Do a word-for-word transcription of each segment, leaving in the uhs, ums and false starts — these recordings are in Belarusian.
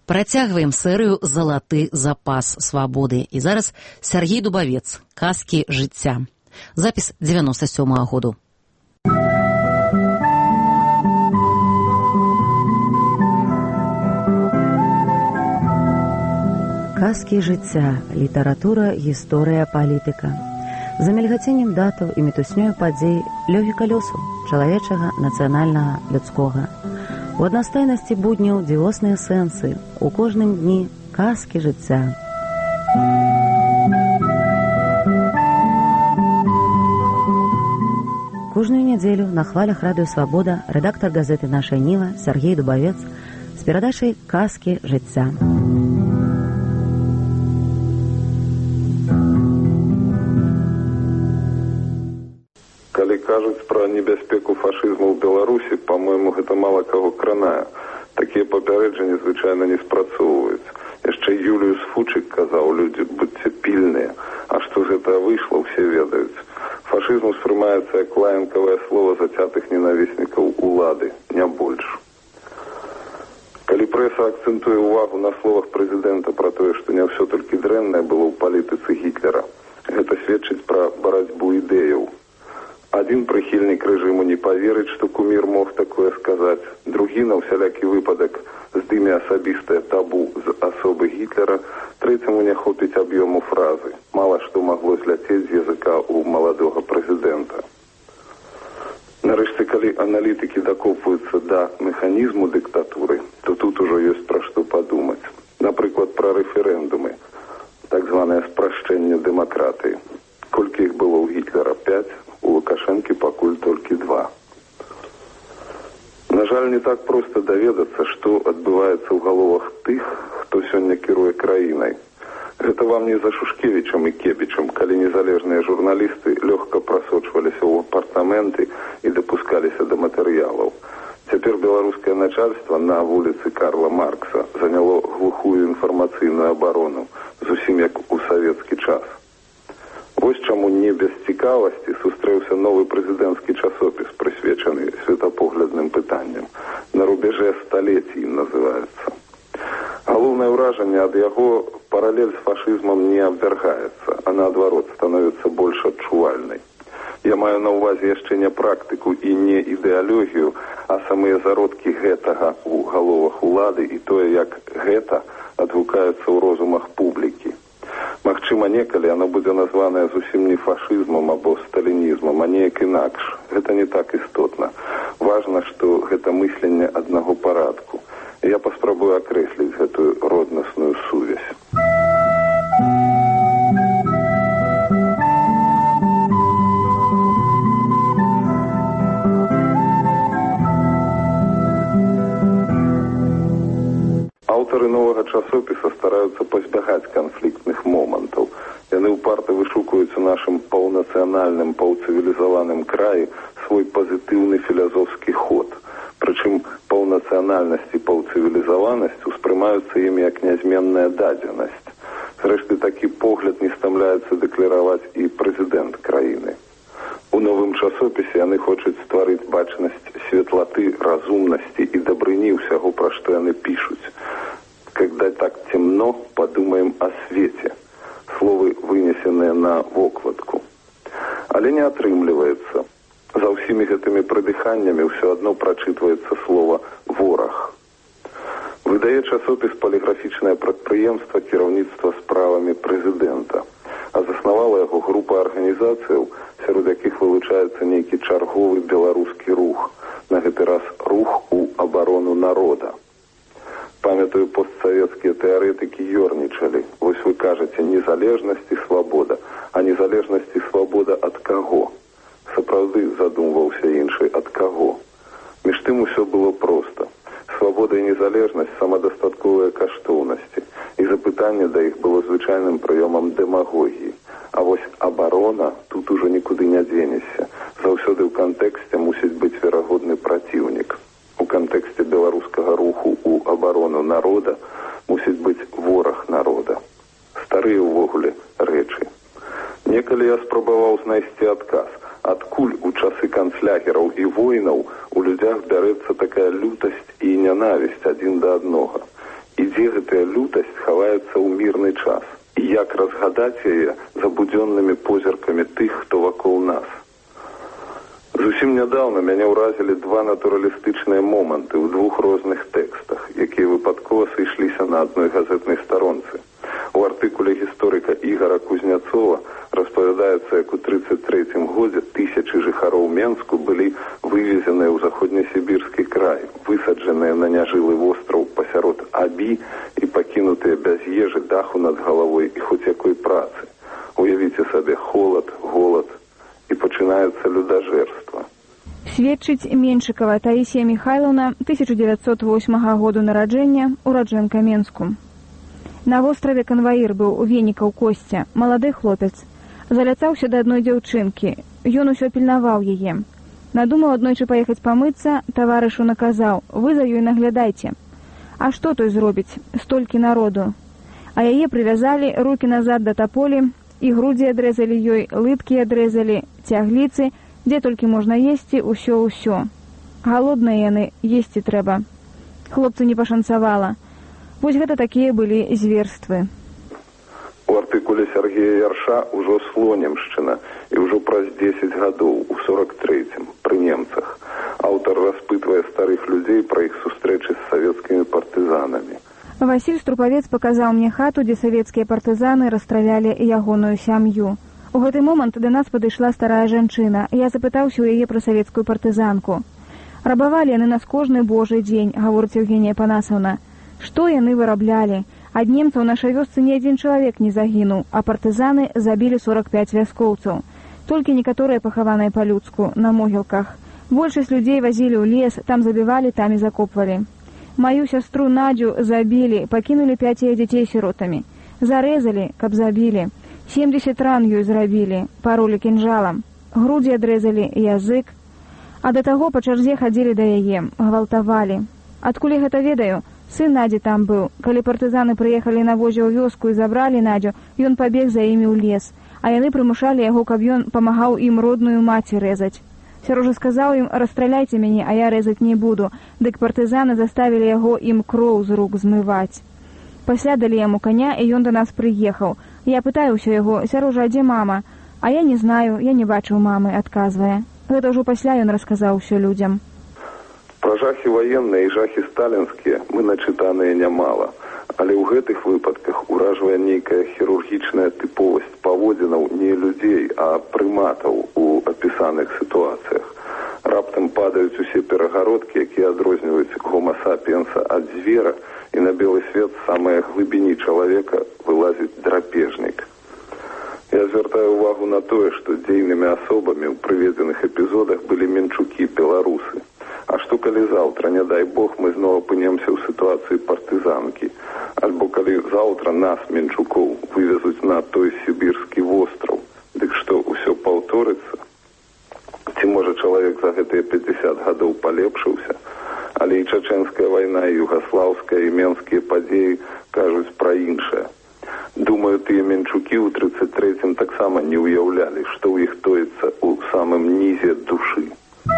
Працягваем серыю «Залаты запас свабоды». І зараз Сергей Дубавец, «Казкі жыцця». Запіс девяносто сёмага году. Казкі жыцця. Літаратура, гісторыя, палітыка. За мільгаценнем датаў і мітуснёю падзей лёгіка лёсу, чалавечага, нацыянальнага, людскога. У аднастайнасці будняў дзівосныя сэнсы, у кожным дні казкі жыцця. Кожную нядзелю на хвалях радыё «Свабода» рэдактар газеты «Наша Ніва» Сергей Дубавец з перадачай «Казкі жыцця». Калі кажуць пра небяспеку фашызму ў Беларусі, па-мойму, гэта мала каго кранае. Такія папярэджанні звычайна не спрацоўваюць. Яшчэ Юліус Фучык казаў: людзі, будьце пільныя. А што з гэтага выйшла, усе ведаюць. Фашызм успрымаецца як лаянкавае слова зацятых ненавіснікаў улады, не больш. Калі прэса акцэнтуе ўвагу на словах прэзідэнта пра тое, што не ўсё толькі дрэннае было ў палітыцы Гітлера, гэта сведчыць пра барацьбу ідэяў. Адзін прыхільнік рэжыму не паверыць, што кумір мог такое сказаць. Другі на ўсялякі выпадак здыме асабістае табу з асобы Гітлера. Трэцяму не хопіць аб'ёму фразы. Мала што магло зляцець з языка ў маладога прэзідэнта. Нарэшце, калі аналітыкі дакопваюцца да механізму дыктатуры, то тут ужо ёсць пра што падумаць. Напрыклад, пра рэферэндумы, так званае спрашчэнне дэмакратыі. Колькі іх было ў Гітлера? Пяць. У Лукашэнкі пакуль толькі два. На жаль, не так проста даведацца, што адбываецца ў галовах тых, хто сёння кіруе краінай. Гэта вам не за Шушкевічам і Кебічам, калі незалежныя журналісты лёгка прасочваліся ў апартаменты і дапускаліся да матэрыялаў. Цяпер беларускае начальства на вуліцы Карла Маркса заняло глухую інфармацыйную абарону, зусім як у савецкі час. Вось чаму не без цікавасці сустрэўся новы прэзідэнцкі часопіс, прысвечаны светапоглядным пытанням. На рубеже сталецій называецца. Галоўнае ўражанне ад яго: паралель з фашызмам не абвяргаецца, а наадварот становіцца больш адчувальнай. Я маю на ўвазе яшчэ не практыку і не ідэалогію, а самыя зародкі гэтага ў галовах улады і тое, як гэта адгукаецца ў розумах публікі. Магчыма, некалі яно будзе названае зусім не фашызмам або сталінізмам, а неяк інакш. Гэта не так істотна. Важна, што гэта мысленне аднаго парадку. Я паспрабую акрэсліць гэтую роднасную сувязь. Аўтары новага часопіса стараюцца пазбягаць канфліктных момантаў. Яны ўпарта вышукаюць у нашым паўнацыянальным, паўцывілізаваным краі свой пазітыўны філазофскі ход. Прычым паўнацыянальнасць і паўцывілізаванасць успрымаюцца імі як нязменная дадзенасць. Зрэшты, такі погляд не стамляецца дэклараваць і прэзідэнт краіны. У новым часопісе яны хочуць стварыць бачнасць светлаты, разумнасці і дабрыні ўсяго, пра што яны пішуць. Когда так темно, подумаем о свете. Словы, вынесенные на вокладку. Але не атрымліваецца. За ўсімі гэтымі прыдыханнямі ўсё адно прачытваецца слова «вораг». Выдае часопіс паліграфічнае прадпрыемства кіраўніцтва справамі прэзідэнта, а заснавала яго група арганізацыяў, сярод якіх вылучаецца нейкі чарговы беларускі рух, на гэты раз рух у абарону народа. Памятаю, постсавецкія тэарэтыкі ёрнічалі. Вось вы кажаце незалежнасць і свабода. А незалежнасць і свабода ад каго? Сапраўды, задумваўся іншы, ад каго? Між тым усё было проста. Свабода і незалежнасць самадастатковыя каштоўнасці. І запытанне да іх было звычайным прыёмам дэмагогіі. А вось абарона тут ужо нікуды не дзенешся. Заўсёды ў кантэксце мусіць быць верагодны праціўнік. У кантэксце беларускага руху у абарону народа мусіць быць вораг народа. Старыя ўвогуле рэчы. Некалі я спрабаваў знайсці адказ, адкуль у часы канцлягераў і войнаў у людзях бярэцца такая лютасць і нянавісць адзін да аднога. І дзе гэтая лютасць хаваецца ў мірны час? І як разгадаць яе забудзённымі позіркамі тых, хто вакол нас? Зусім нядаўна мяне ўразілі два натуралістычныя моманты ў двух розных тэкстах, якія выпадкова сышліся на адной газетнай старонцы. У артыкуле гісторыка Ігора Кузняцова распавядаецца, як у трыццаць трэцім годзе тысячы жыхароў Менску былі вывезеныя ў заходнесібірскі край, высаджаныя на няжылы востраў пасярод Абі і пакінутыя без ежы, даху над галавой і хоць якой працы. Уявіце сабе холад, голад, і пачынаецца людажэрства. Сведчыць Меншыкава Таісія Міхайлаўна, тысяча дзевяцьсот восьмага году нараджэння, ураджэнка Менску. На востраве канваір быў у Венікаў Косця, малады хлопец. Заляцаўся да адной дзяўчынкі. Ён усё пільнаваў яе. Надумаў аднойчы паехаць памыцца, таварышу наказаў: вы за ёй наглядайце. А што той зробіць? Столькі народу. А яе прывязалі, рукі назад да таполі, і грудзі адрэзалі ёй, лыткі адрэзалі, цягліцы, дзе толькі можна есці, усё-ўсё. Галодныя яны, есці трэба. Хлопцу не пашанцавала. Вось гэта такія былі зверствы. У артыкуле Сергея Ярша ўжо Слонімшчына, і ўжо праз дзесяць гадоў, у сорак трэцім, пры немцах. Аўтар распытвае старых людзей пра іх сустрэчы з савецкімі партызанамі. Васіль Струпавец паказаў мне хату, дзе савецкія партызаны расстралялі ягоную сям'ю. У гэты момант да нас падышла старая жанчына. Я запытаўся ў яе пра савецкую партызанку. Рабавалі яны нас кожны божий дзень, гаворыць Евгенія Панасаўна. Што яны выраблялі? Ад немцаў у нашай вёсцы ні адзін чалавек не загінуў, а партызаны забілі сорак пяць вяскоўцаў. Толькі некаторыя пахаваныя па-людску, на могілках. Большасць людзей вазілі ў лес, там забівалі, там і закопвалі. Маю сястру Надзю забілі, пакінулі пяць яе дзяцей сіротамі. Зарэзалі, каб забілі. семдзесят ран ёй зрабілі, паролі кінжалам. Грудзі адрэзалі, язык. А да таго па чарзе хадзілі да яе, гвалтавалі. Адкуль я гэта ведаю? Сын Надзі там быў. Калі партызаны прыехалі на возе ў вёску і забралі Надзю, ён пабег за імі ў лес, а яны прымушалі яго, каб ён памагаў ім родную маці рэзаць. Сярожа сказаў ім: расстраляйце мяне, а я рэзаць не буду. Дык партызаны заставілі яго ім кроў з рук змываць. Пасля далі яму каня, і ён да нас прыехаў. Я пытаюся яго: Сярожа, а дзе мама? А я не знаю, я не бачыў мамы, адказвае. Гэта ўжо пасля ён расказаў усё людзям. Пра жахі ваенныя і жахі сталінскія мы начытаныя нямала, але ў гэтых выпадках уражвае нейкая хірургічная тыповасць паводзінаў не людзей, а прыматаў у апісаных сітуацыях. Раптам падаюць усе перагародкі, якія адрозніваюць гома сапіенса ад звера, і на белы свет з самай глыбіні чалавека вылазіць драпежнік. Я звяртаю увагу на тое, што дзейнымі асобамі ў прыведзеных эпізодах былі менчукі-беларусы. А што калі заўтра, не дай Бог, мы зноў апынемся ў сітуацыі партызанкі? Альбо калі заўтра нас, менчукоў, вывезуць на той сібірскі востраў, дык што, усё паўторыцца? Ці можа чалавек за гэтыя пяцьдзясят гадоў палепшыўся? Але і чачэнская вайна, і югаслаўская, і менскія падзеі кажуць пра іншае. Думаю, тыя менчукі ў трыццаць трэцім таксама не ўяўлялі, што ў іх тоіцца ў самым нізе душы.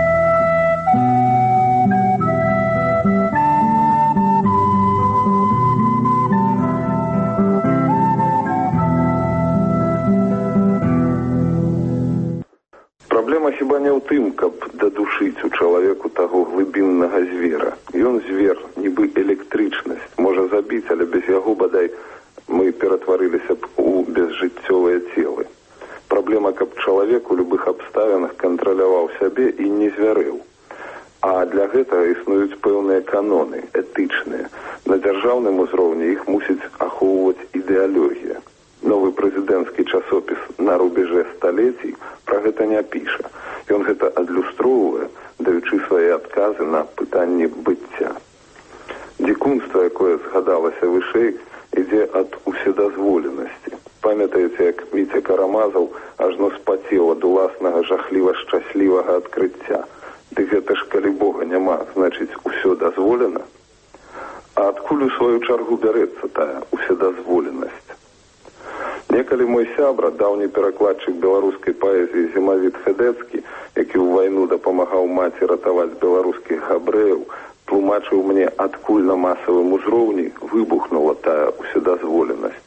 Праблема хіба не ў тым, каб дадушыць у чалавеку таго глыбіннага звера. Ён звер, нібы электрычнасць, можа забіць, але без яго, бадай, мы ператварыліся б у безжыццёвыя целы. Праблема, каб чалавек у любых абставінах кантраляваў сябе і не звярэў. А для гэтага існуюць пэўныя каноны, этычныя. На дзяржаўным узроўні іх мусіць ахоўваць ідэалогія. Новы прэзідэнцкі часопіс «На рубеже сталецій» пра гэта не піша. Ён гэта адлюстроўвае, даючы свае адказы на пытанні быцця. Дзікунства, якое згадалася вышэй, ідзе ад уседазволенасці. Памятаеце, як Міця Карамазаў ажно спацеў ад уласнага жахліва-шчаслівага адкрыцця. Дык гэта ж калі Бога няма, значыць, усё дазволена? А адкуль у сваю чаргу бярэцца тая уседазволенасць? Некалі мой сябра, даўні перакладчык беларускай паэзіі Зімавіт Федэцкі, які ў вайну дапамагаў маці ратаваць беларускіх габрэяў, тлумачыў мне, адкуль на масавым узроўні выбухнула тая ўседазволенасць.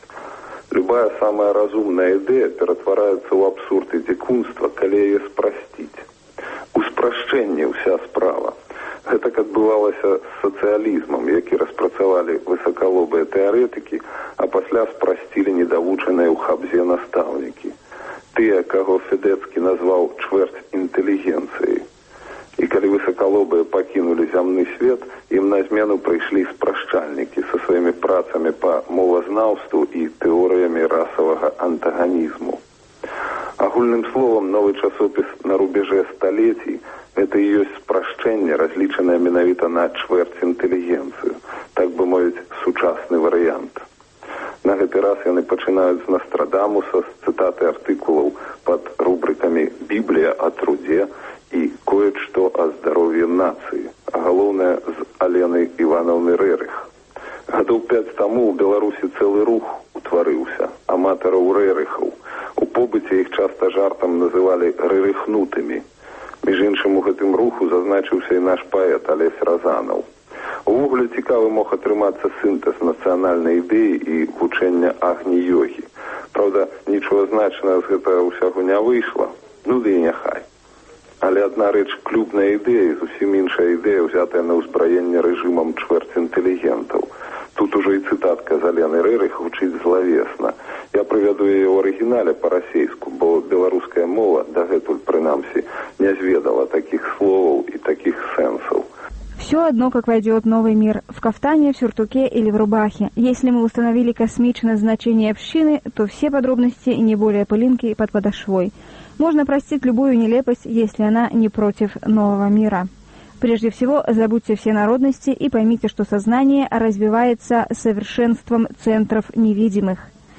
Любая самая разумная ідэя ператвараецца ў абсурд і дзікунства, калі яе спрасціць. У спрашчэнні ўся справа. Гэтак адбывалася з сацыялізмам, які распрацавалі высакалобыя тэарэтыкі, а пасля спрасцілі недавучаныя ў хабзе настаўнікі. Тыя, каго Федэцкі назваў чвэрць інтэлігенцыі. І калі высакалобыя пакінулі зямны свет, ім на змену прыйшлі спрашчальнікі са сваімі працамі па мовазнаўству і тэорыямі расавага антаганізму. Агульным словам, новы часопіс на рубежэ сталецій – гэта і ёсць спрашчэнне, разлічанае менавіта на чвэрць інтэлігенцыю, так бы мовіць, сучасны варыянт. На гэты раз яны пачынаюць з Нострадамуса, з цытаты артыкулаў пад рубрыкамі «Біблія о труде» і «Кое-што о здароўі нацыі», а галоўнае з Алены Івановны Рэрых. Гадоў пяць таму ў Беларусі цэлы рух утварыўся, аматараў рэрыхаў. У побыце іх часта жартам называлі рэрыхнутымі. Між іншым, у гэтым руху зазначыўся і наш паэт Алесь Разанаў. Увогуле цікавы мог атрымацца сінтэз нацыянальнай ідэі і вучэння агні-йогі. Праўда, нічого значнага з гэтага ўсяго не выйшла, ну ды і няхай. Але адна рэч клубная ідэя, зусім іншая ідэя, ўзятая на ўзбраенне рэжымам чвэрць інтэлігентаў. Тут ужо і цытатка з Алены Рэрых гучыць злавесна. Я прывяду яе ў арыгінале па-расейску, бо беларуская мова, дагэтуль прынамсі, не зведала такіх словаў и таких сенсов. Все одно, как войдет новый мир, в кафтане, в сюртуке или в рубахе. Если мы установили космичное значение общины, то все подробности не более пылинки под подошвой. Можно простить любую нелепость, если она не против нового мира. Прежде всего, забудьте все народности и поймите, что сознание развивается совершенством центров невидимых.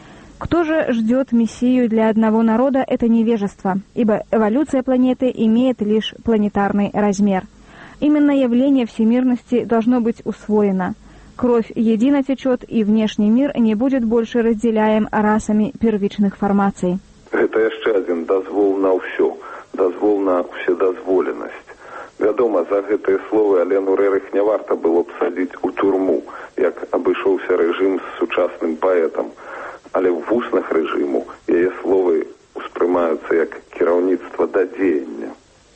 Кто же ждет мессию для одного народа, это невежество, ибо эволюция планеты имеет лишь планетарный размер. Именно явление всемирности должно быть усвоено. Кровь едино течет, и внешний мир не будет больше разделяем расами первичных формаций. Это яшчэ один дазвол на ўсё, дазвол на ўседазволенасць. Вядома, за гэтыя словы Алену Рэрых не варта было б садзіць у турму, як абышоўся рэжым з сучасным паэтам. Але ў вуснах рэжыму яе словы успрымаюцца як кіраўніцтва да дзеяння.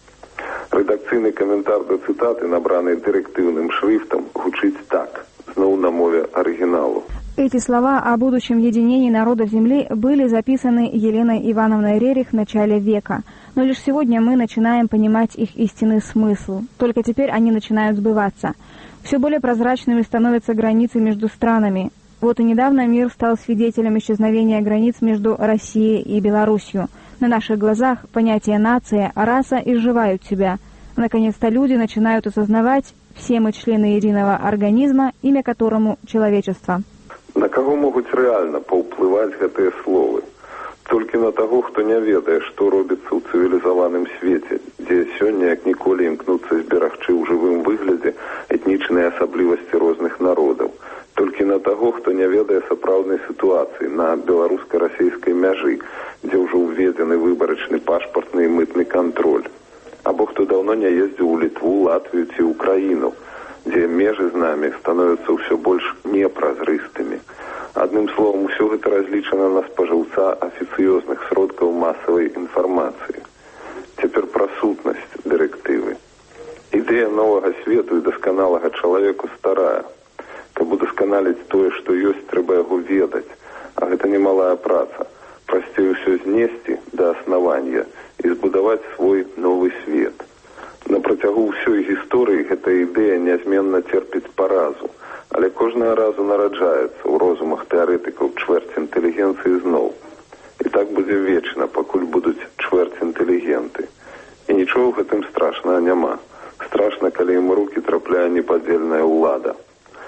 Рэдакцыйны каментар да цытаты, набраны дырэктыўным шрифтам, гучыць так, зноў на мове арыгіналу. Эти слова о будущем единении народов Земли были записаны Еленой Ивановной Рерих в начале века. Но лишь сегодня мы начинаем понимать их истинный смысл. Только теперь они начинают сбываться. Все более прозрачными становятся границы между странами. Вот и недавно мир стал свидетелем исчезновения границ между Россией и Беларусью. На наших глазах понятия нация, раса изживают себя. Наконец-то люди начинают осознавать, все мы члены единого организма, имя которому человечество. На каго могуць рэальна паўплываць гэтыя словы? Толькі на таго, хто не ведае, што робіцца ў цывілізаваным свеце, дзе сёння як ніколі імкнуцца зберагчы ў жывым выглядзе этнічныя асаблівасці розных народаў. Толькі на таго, хто не ведае сапраўднай сітуацыі на беларуска-расейскай мяжы, дзе ўжо ўведзены выбарачны пашпартны і мытны кантроль. Або хто даўно не ездзіў у Літву, Латвію ці ўкраіну, дзе межы з намі становяцца ўсё больш непразрыстымі. Адным словам, усё гэта разлічана на спажыўца афіцыёзных сродкаў масавай інфармацыі. Цяпер пра сутнасць дырэктывы. Ідэя новага свету і дасканалага чалавеку старая. Каб удасканаліць тое, што ёсць, трэба яго ведаць, а гэта немалая праца. Прасцей усё знесці да аснавання і збудаваць свой новы свет. На працягу ўсёй гісторыі гэта ідэя нязменна церпіць паразу, але кожнага разу нараджаецца ў розумах тэарэтыкаў чвэрць інтэлігенцыі зноў. І так будзе вечна, пакуль будуць чвэрць інтэлігенты. І нічого ў гэтым страшнага няма. Страшна, калі ім у рукі трапляе непадзельная ўлада.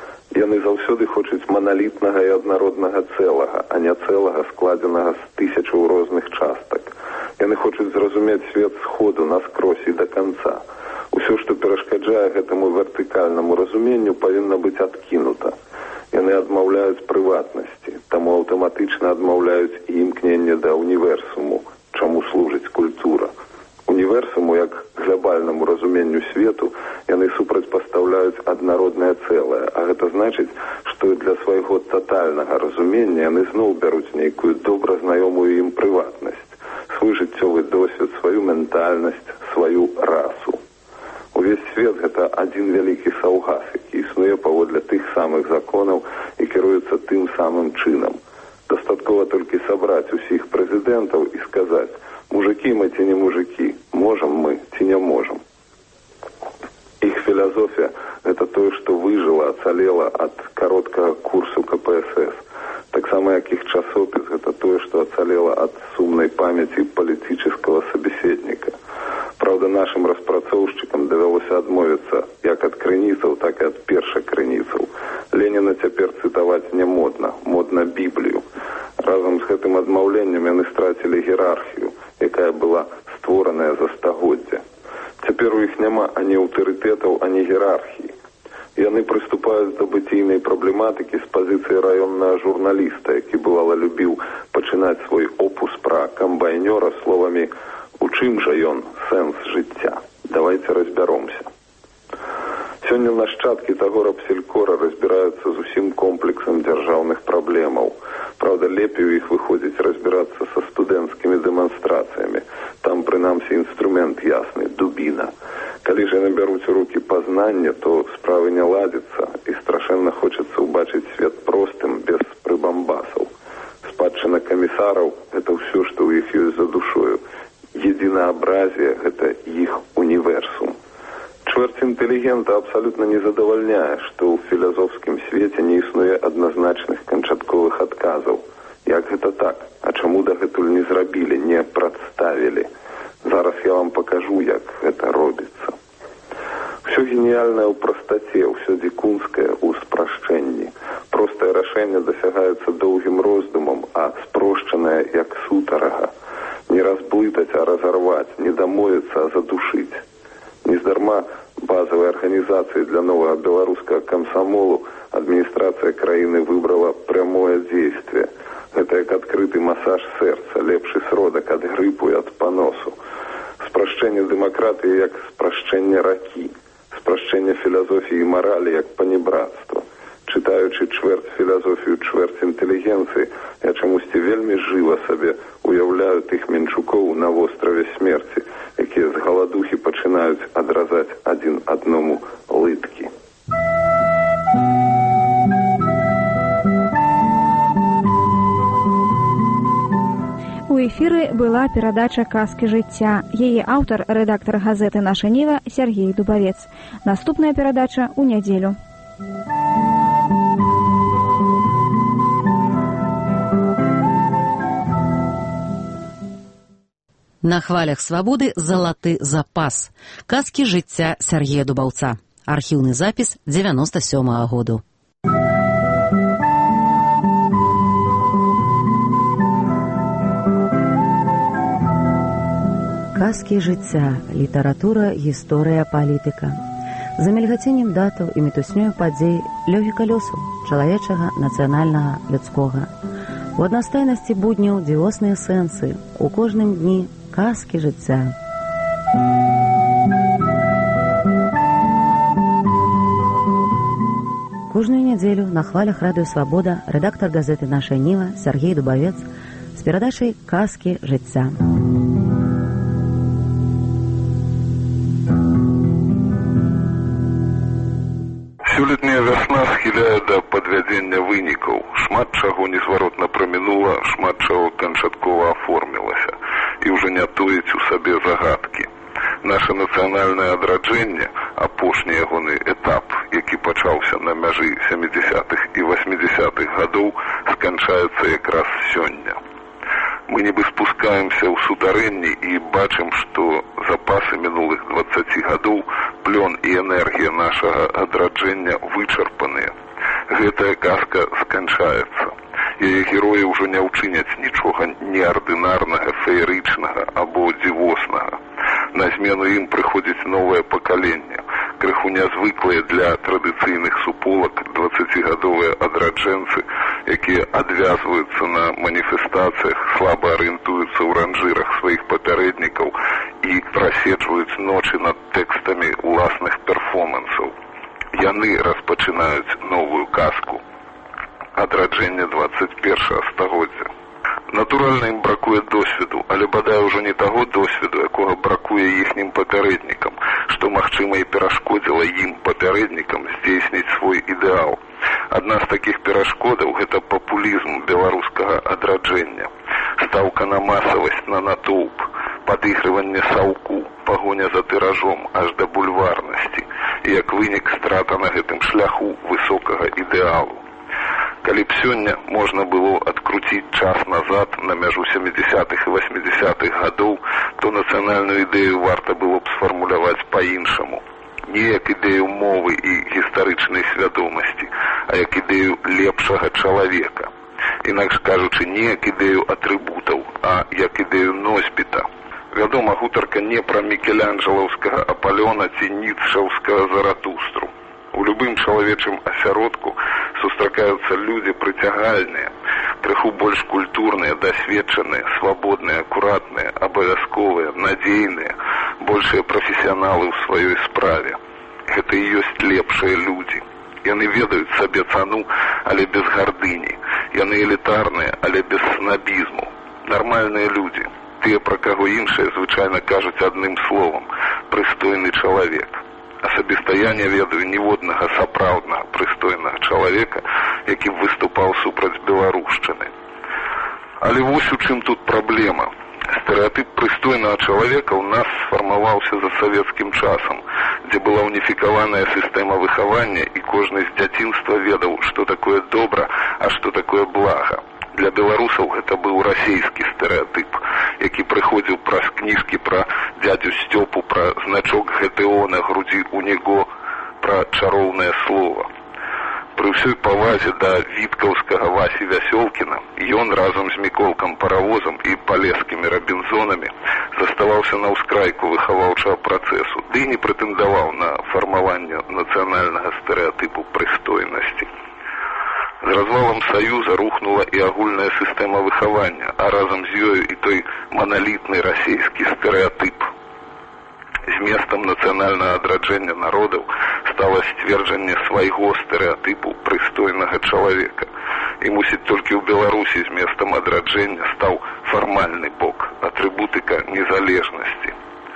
Яны заўсёды хочуць маналітнага і аднароднага цэлага, а не цэлага, складзенага з тысячаў розных частак. Яны хочуць зразумець свет сходу наскрозь і да канца. Усё, што перашкаджае гэтаму вертыкальнаму разуменню, павінна быць адкінута. Яны адмаўляюць прыватнасці, таму аўтаматычна адмаўляюць і імкненне да універсуму, чаму служыць культура. Універсум універсуму як глобальнаму разуменню свету яны супрацьпастаўляюць аднароднае цэлае, а гэта значыць, што для свайго татальнага разумення яны зноў бяруць нейкую добра знаёмую ім прыватнасць, свой жыццёвы досвед, сваю ментальнасць, сваю расу. Увесь свет гэта адзін вялікі саўгас, які існуе паводле тых самых законаў і кіруецца тым самым чынам. Дастаткова толькі сабраць усіх прэзідэнтаў і сказаць: мужики мы ці не мужики, можам мы ці не можам. Іх філасофія – гэта тое, што выжыла, ацалела ад кароткага курсу ка пэ эс эс. Таксама, як іх часопіс – гэта тое, што ацалела ад сумнай памяці палітычнага сабеседніка. Праўда, нашым распрацоўшчыкам давялося адмовіцца як ад крыніцаў, так і ад першакрыніцаў. Леніна цяпер цытаваць не модна, модна Біблію. Разам з гэтым адмаўленнем яны страцілі іерархію, якая была створаная за стагоддзя. Цяпер у іх няма ані аўтарытэтаў, ані іерархіі. Яны прыступаюць да быційнай праблематыкі з пазіцыі раённага журналіста, які бывала любіў пачынаць свой опус пра камбайнёра словамі: у чым жа ён сэнс жыцця? Давайце разбяромся. Сёння нашчадкі таго рабселькора разбіраюцца з усім комплексам дзяржаўных праблемаў. Праўда, лепей у іх выходзіць разбірацца са студэнцкімі дэманстрацыямі. Там, прынамсі, інструмент ясны – дубіна. Калі ж яны бяруць у рукі пазнанне, то справы не ладзяцца, і страшэнна хочацца ўбачыць свет простым, без прыбамбасаў. Спадчына камісараў – гэта ўсё, што ў іх ёсць за душою. Единообразие – гэта іх універсум. Чвэрць інтэлігента абсалютна не задавальняе, што ў філасофскім свеце не існуе адназначных канчатковых адказаў. Як гэта так? А чаму дагэтуль не зрабілі, не прадставілі? Зараз я вам пакажу, як гэта робіцца. Усё геніяльнае ў прастаце, усё дзікунскае ў спрашчэнні. Простае рашэнне дасягаецца доўгім роздумам, а спрошчанае як сутарага. Не разблытаць, а разарваць, не дамовіцца, а задушыць. Нездарма базавай арганізацыі для новага беларускага камсамолу адміністрацыя краіны выбрала прямое дзействие. Гэта як адкрыты масаж сэрца, лепшы сродак ад грыпу і ад паносу. Спрашчэнне дэмакратыі як спрашчэнне ракі, спрашчэнне філасофіі і маралі як панібратства. Чытаючы чвэрць філасофію, чвэрць інтэлігенцыі, я чамусьці вельмі жыва сабе уяўляю тых менчукоў на востраве смерці, якія з галадухі пачынаюць адразаць адзін адному лыткі. У эфіры была перадача «Казкі жыцця». Яе аўтар, рэдактар газеты «Наша Ніва» Сергей Дубавец. Наступная перадача ў нядзелю. На хвалях свабоды залаты запас. Казкі жыцця Сергея Дубаўца. Архіўны запіс дзевяноста сёмага году. Казкі жыцця. Літаратура, гісторыя, палітыка. За мільгаценнем датаў і мітуснёю падзей Лёгі Калёсаў, чалавечага, нацыянальнага, людскога. У аднастайнасці будняў дзівосныя сэнсы, у кожным дні казкі жыцця. Кожную нядзелю на хвалях радыё «Свабода» рэдактар газеты «Наша Ніва» Сергей Дубавец з перадачай «Казкі жыцця». Сёлетняя вясна схіляе да падвядзення вынікаў. Шмат чаго незваротна прамінула, шмат чаго канчаткова аформілася і ўжо не тоіць у сабе загадкі. Наша нацыянальнае адраджэнне, апошні ягоны этап, які пачаўся на мяжы сямідзясятых і васьмідзясятых гадоў, сканчаецца якраз сёння. Мы нібы спускаемся ў сутарэнні і бачым, што запасы мінулых дваццаці гадоў, плён і энергія нашага адраджэння вычарпаныя. Гэтая казка сканчаецца. Яе героі ўжо не ўчыняць нічога неардынарнага, феерычнага або дзівоснага. На змену ім прыходзіць новае пакаленне, крыху нязвыклыя для традыцыйных суполак дваццацігадовыя адраджэнцы, якія адвязваюцца на маніфестацыях, слаба арыентуюцца ў ранжырах сваіх папярэднікаў і праседжваюць ночы над тэкстамі ўласных перформансаў. Яны распачынаюць новую казку адраджэння двадцать першага стагоддзя. Натуральна, ім бракуе досведу, але бадай ужо не таго досведу, якога бракуе іхнім папярэднікам, што, магчыма, і перашкодзіла ім папярэднікам здзейсніць свой ідэал. Адна з такіх перашкодаў – гэта папулізм беларускага адраджэння. Стаўка на масавасць, на натоўп, падыгрыванне саўку, пагоня за тыражом аж да бульварнасці і, як вынік, страта на гэтым шляху высокага ідэалу. Калі б сёння можна было адкруціць час назад на мяжу сямідзясятых і васьмідзясятых гадоў, то нацыянальную ідэю варта было б сфармуляваць па-іншаму. Не як ідэю мовы і гістарычнай свядомасці, а як ідэю лепшага чалавека. Інакш кажучы, не як ідэю атрыбутаў, а як ідэю носьбіта. Вядома, гутарка не пра мікеланджелаўскага Апалёна ці ніцшаўскага Заратустру. У любым чалавечым асяродку сустракаюцца людзі прыцягальныя, крыху больш культурныя, дасведчаныя, свабодныя, акуратныя, абавязковыя, надзейныя, большыя прафесіяналы ў сваёй справе. Гэта і ёсць лепшыя людзі. Яны ведаюць сабе цану, але без гардыні. Яны элітарныя, але без снабізму. Нармальныя людзі. Тыя, пра каго іншыя, звычайна кажуць адным словам – прыстойны чалавек. Асабіста я не ведаю ніводнага сапраўднага прыстойнага чалавека, які б выступаў супраць беларушчыны. Але вось у чым тут праблема. Стэрэатып прыстойнага чалавека ў нас сфармаваўся за савецкім часам, дзе была уніфікаваная сістэма выхавання і кожны з дзяцінства ведаў, што такое добра, а што такое блага. Для беларусаў гэта быў расейскі стэрэатып, які прыходзіў праз кніжкі пра дзядзю Сцёпу, пра значок ГТО на грудзі у него, пра чароўнае слова. Пры ўсёй павазе да віткаўскага Васі Вясёлкіна ён разам з Міколкам Паравозам і палескімі рабінзонамі заставаўся на ўскрайку выхаваўчага працэсу, ды не прэтэндаваў на фармаванне нацыянальнага стэрэатыпу прыстойнасці. З развалам Саюза рухнула і агульная сістэма выхавання, а разам з ёю і той маналітны расійскі стэрэатып. Зместам нацыянальнага адраджэння народаў стала сцверджанне свайго стэрэатыпу прыстойнага чалавека. І мусіць толькі ў Беларусі зместам адраджэння стаў фармальны бок, атрыбутыка незалежнасці.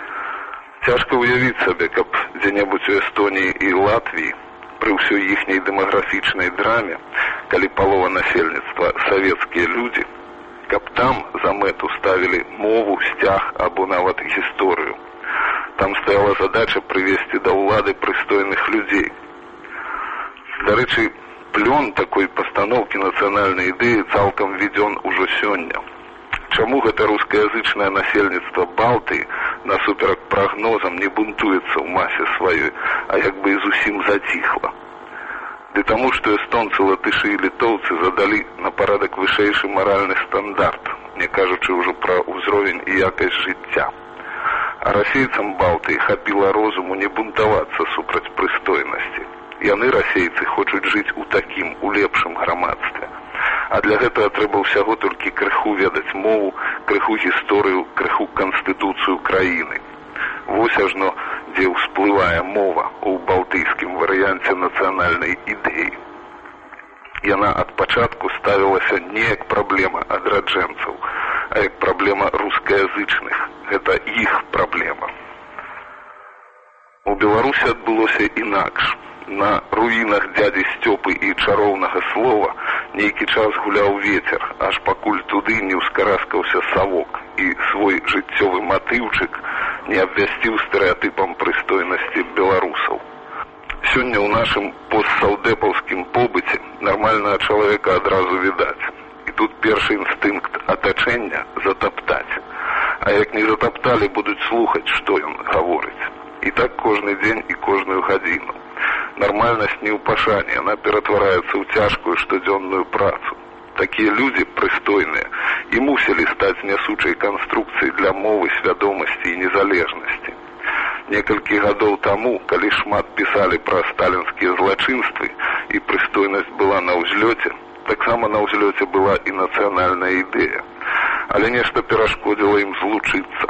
Цяжка ўявіць сабе, каб дзе-небудзь у Эстоніі і Латвіі пры ўсёй іхняй дэмаграфічнай драме, калі палова насельніцтва савецкія людзі, каб там за мэту ставілі мову, сцяг або нават гісторыю. Там стаяла задача прывесці да ўлады прыстойных людзей. Дарэчы, плён такой пастаноўкі нацыянальнай ідэі цалкам введзён ужо сёння. Чаму гэта рускаязычнае насельніцтва Балтыі насуперак прагнозам не бунтуецца ў масе сваёй, а як бы і зусім заціхла? Ды таму, што эстонцы, латышы і літоўцы задалі на парадак вышэйшы маральны стандарт, не кажучы ўжо пра ўзровень і якасць жыцця. А расейцам Балтыі хапіла розуму не бунтавацца супраць прыстойнасці. Яны, расейцы, хочуць жыць у такім, у лепшым грамадстве. А для гэтага трэба ўсяго толькі крыху ведаць мову, крыху гісторыю, крыху канстытуцыю краіны. Вось ажно, дзе ўсплывае мова ў балтыйскім варыянце нацыянальнай ідэі. Яна ад пачатку ставілася не як праблема адраджэнцаў, а як праблема рускаязычных. Гэта іх праблема. У Беларусі адбылося інакш. На руінах дзядзі Сцёпы і чароўнага слова нейкі час гуляў вецер, аж пакуль туды не ўскараскаўся савок і свой жыццёвы матыўчык не абвясціў стэрэатыпам прыстойнасці беларусаў. Сёння ў нашым постсаўдэпаўскім побыце нармальнага чалавека адразу відаць. І тут першы інстынкт атачэння – затаптаць. А як не затапталі, будуць слухаць, што ён гаворыць. І так кожны дзень і кожную гадзіну. Нармальнасць не ў пашане, яна ператвараецца ў цяжкую штодзённую працу. Такія людзі прыстойныя і мусілі стаць нясучай канструкцыяй для мовы, свядомасці і незалежнасці. Некалькі гадоў таму, калі шмат пісалі пра сталінскія злачынствы і прыстойнасць была на ўзлёце, таксама на ўзлёце была і нацыянальная ідэя. Але нешта перашкодзіла ім злучыцца.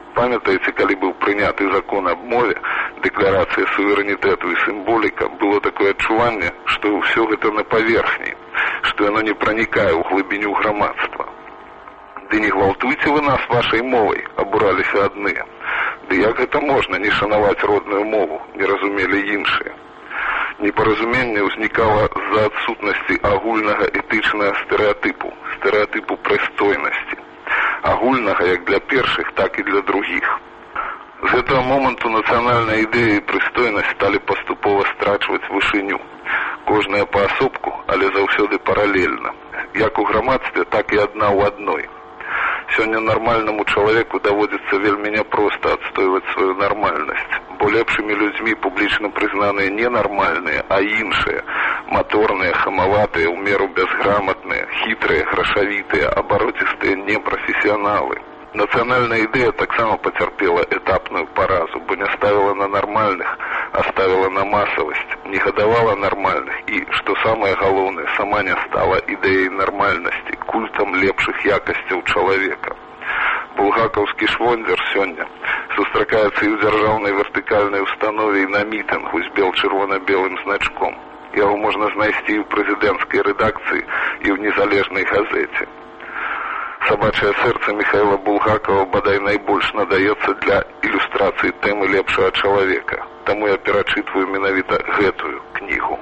Памятаеце, калі быў прыняты закон аб мове, дэкларацыя суверэнітэту і сімволіка, было такое адчуванне, што ўсё гэта на паверхні, што яно не пранікае ў глыбіню грамадства. Ды не гвалтуйце вы нас вашай мовай, абураліся адныя. Ды як гэта можна не шанаваць родную мову, не разумелі іншыя. Непаразуменне ўзнікала з-за адсутнасці агульнага этычнага стэрэатыпу, стэрэатыпу прыстойнасці. Агульнага як для першых, так і для другіх. З гэтага моманту нацыянальная ідэя і прыстойнасць сталі паступова страчваць вышыню. Кожная паасобку, але заўсёды паралельна. Як у грамадстве, так і адна ў адной. Сёння нармальнаму чалавеку даводзіцца вельмі няпроста адстойваць сваю нармальнасць, бо лепшымі людзьмі публічна прызнаныя не нармальныя, а іншыя, маторныя, хамаватыя, у меру бязграмотныя, хітрыя, грашавітыя, абароцістыя непрафесіяналы. Нацыянальная ідэя таксама пацярпела этапную паразу, бо не ставіла на нармальных, а ставіла на масавасць, не гадавала нармальных і, што самае галоўнае, сама не стала ідэяй нармальнасці, культам лепшых якасцяў чалавека. Булгакаўскі швондзер сёння сустракаецца і ў дзяржаўнай вертыкальнай установе і на мітынгу з бел-чырвона-белым значком. Яго можна знайсці і ў прэзідэнцкай рэдакцыі, і ў незалежнай газеце. Сабачае сэрца Міхаіла Булгакова бадай найбольш надаецца для ілюстрацыі тэмы лепшага чалавека. Таму я перачытваю менавіта гэтую кнігу.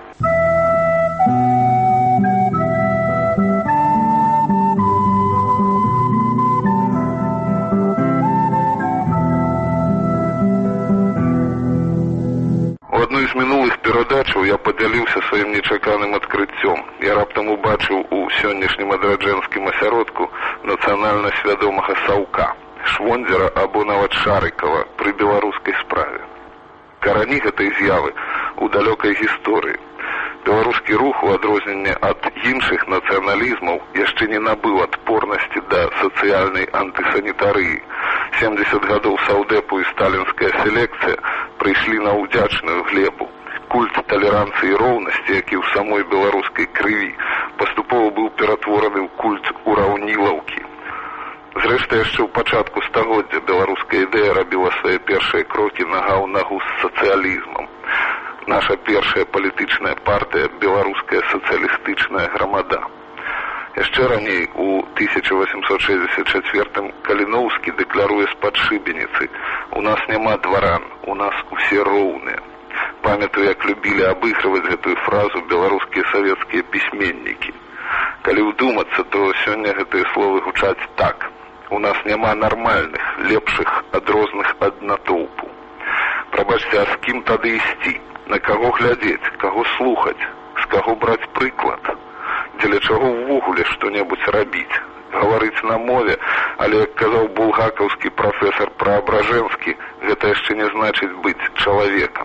У адной з мінулых перадачаў я падзяліўся сваім нечаканым адкрыццём. Я раптам убачыў у сённяшнім адраджэнскім асяродку нацыянальна свядомага Саўка, Швондзера або нават Шарыкава пры беларускай справе. Карані гэтай з'явы ў далёкай гісторыі. Беларускі рух, у адрозненне ад іншых нацыяналізмаў, яшчэ не набыў адпорнасці да сацыяльнай антысанітарыі. сямдзесят гадоў саўдэпу і сталінская селекцыя прыйшлі на ўдзячную глебу. Культ талеранцыі і роўнасці, які ў самой беларускай крыві, паступова быў ператвораны ў культ ураўнілаўкі. Зрэшты, яшчэ ў пачатку стагоддзя беларуская ідэя рабіла свае першыя крокі нага ў нагу з сацыялізмам. Наша першая палітычная партыя – беларуская сацыялістычная грамада. Яшчэ раней, у тысяча восемьсот шестьдесят четвёртым Каліноўскі дэкларуе з-пад шыбеніцы: «У нас няма дваран, у нас усе роўныя». Памятаю, як любілі абыгрываць гэтую фразу беларускія савецкія пісьменнікі. Калі ўдумацца, то сёння гэтыя словы гучаць так: «У нас няма нармальных, лепшых ад розных ад натоўпу». Прабачце, а з кім тады ісці? На каго глядзець, каго слухаць, з каго браць прыклад? Дзеля чаго ўвогуле што-небудзь рабіць? Гаварыць на мове, але, як казаў булгакаўскі прафесар Праабражэнскі, гэта яшчэ не значыць быць чалавекам.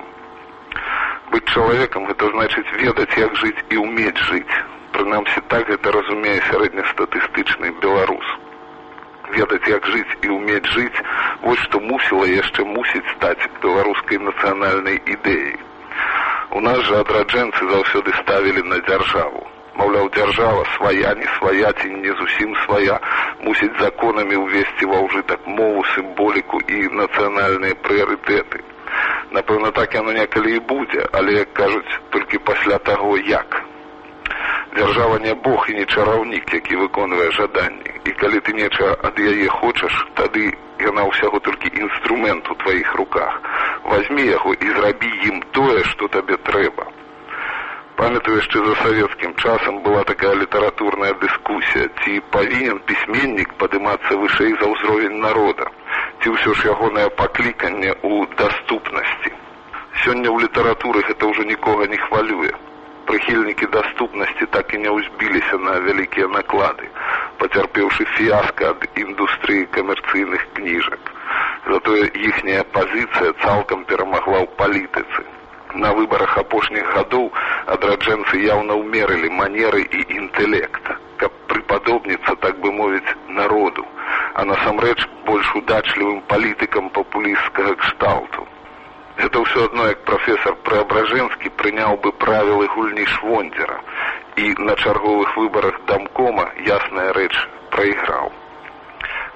Быць чалавекам – гэта значыць ведаць, як жыць і ўмець жыць. Прынамсі так гэта разумее сярэднестатыстычны беларус. Ведаць, як жыць і ўмець жыць – вось што мусіла яшчэ мусіць стаць беларускай нацыянальнай ідэяй. У нас жа адраджэнцы заўсёды ставілі на дзяржаву. Маўляў, дзяржава свая, не свая ці не зусім свая, мусіць законамі ўвесці ва ўжытак мову, сімволіку і нацыянальныя прыярытэты. Напэўна, так яно некалі і будзе, але, як кажуць, толькі пасля таго, як. Дзяржава не бог і не чараўнік, які выконвае жаданні. І калі ты нечага ад яе хочаш, тады яна ўсяго толькі інструмент у тваіх руках. Вазьмі яго і зрабі ім тое, што табе трэба. Памятаю, яшчэ за савецкім часам была такая літаратурная дыскусія, ці павінен пісьменнік падымацца вышэй за ўзровень народа, ці ўсё ж ягонае пакліканне ў даступнасці. Сёння ў літаратуры гэта ўжо нікога не хвалюе. Прыхільнікі даступнасці так і не ўзбіліся на вялікія наклады, пацярпеўшы фіяска ад індустрыі камерцыйных кніжак. Затое іхняя пазіцыя цалкам перамагла ў палітыцы. На выбарах апошніх гадоў адраджэнцы яўна ўмерылі манеры і інтэлект, каб прыпадобніцца, так бы мовіць, народу, а насамрэч больш удачлівым палітыкам папулісцкага кшталту. Гэта ўсё адно, як прафесар Праабражэнскі прыняў бы правілы гульні Швондзера і на чарговых выбарах дамкома, ясная рэч, прайграў.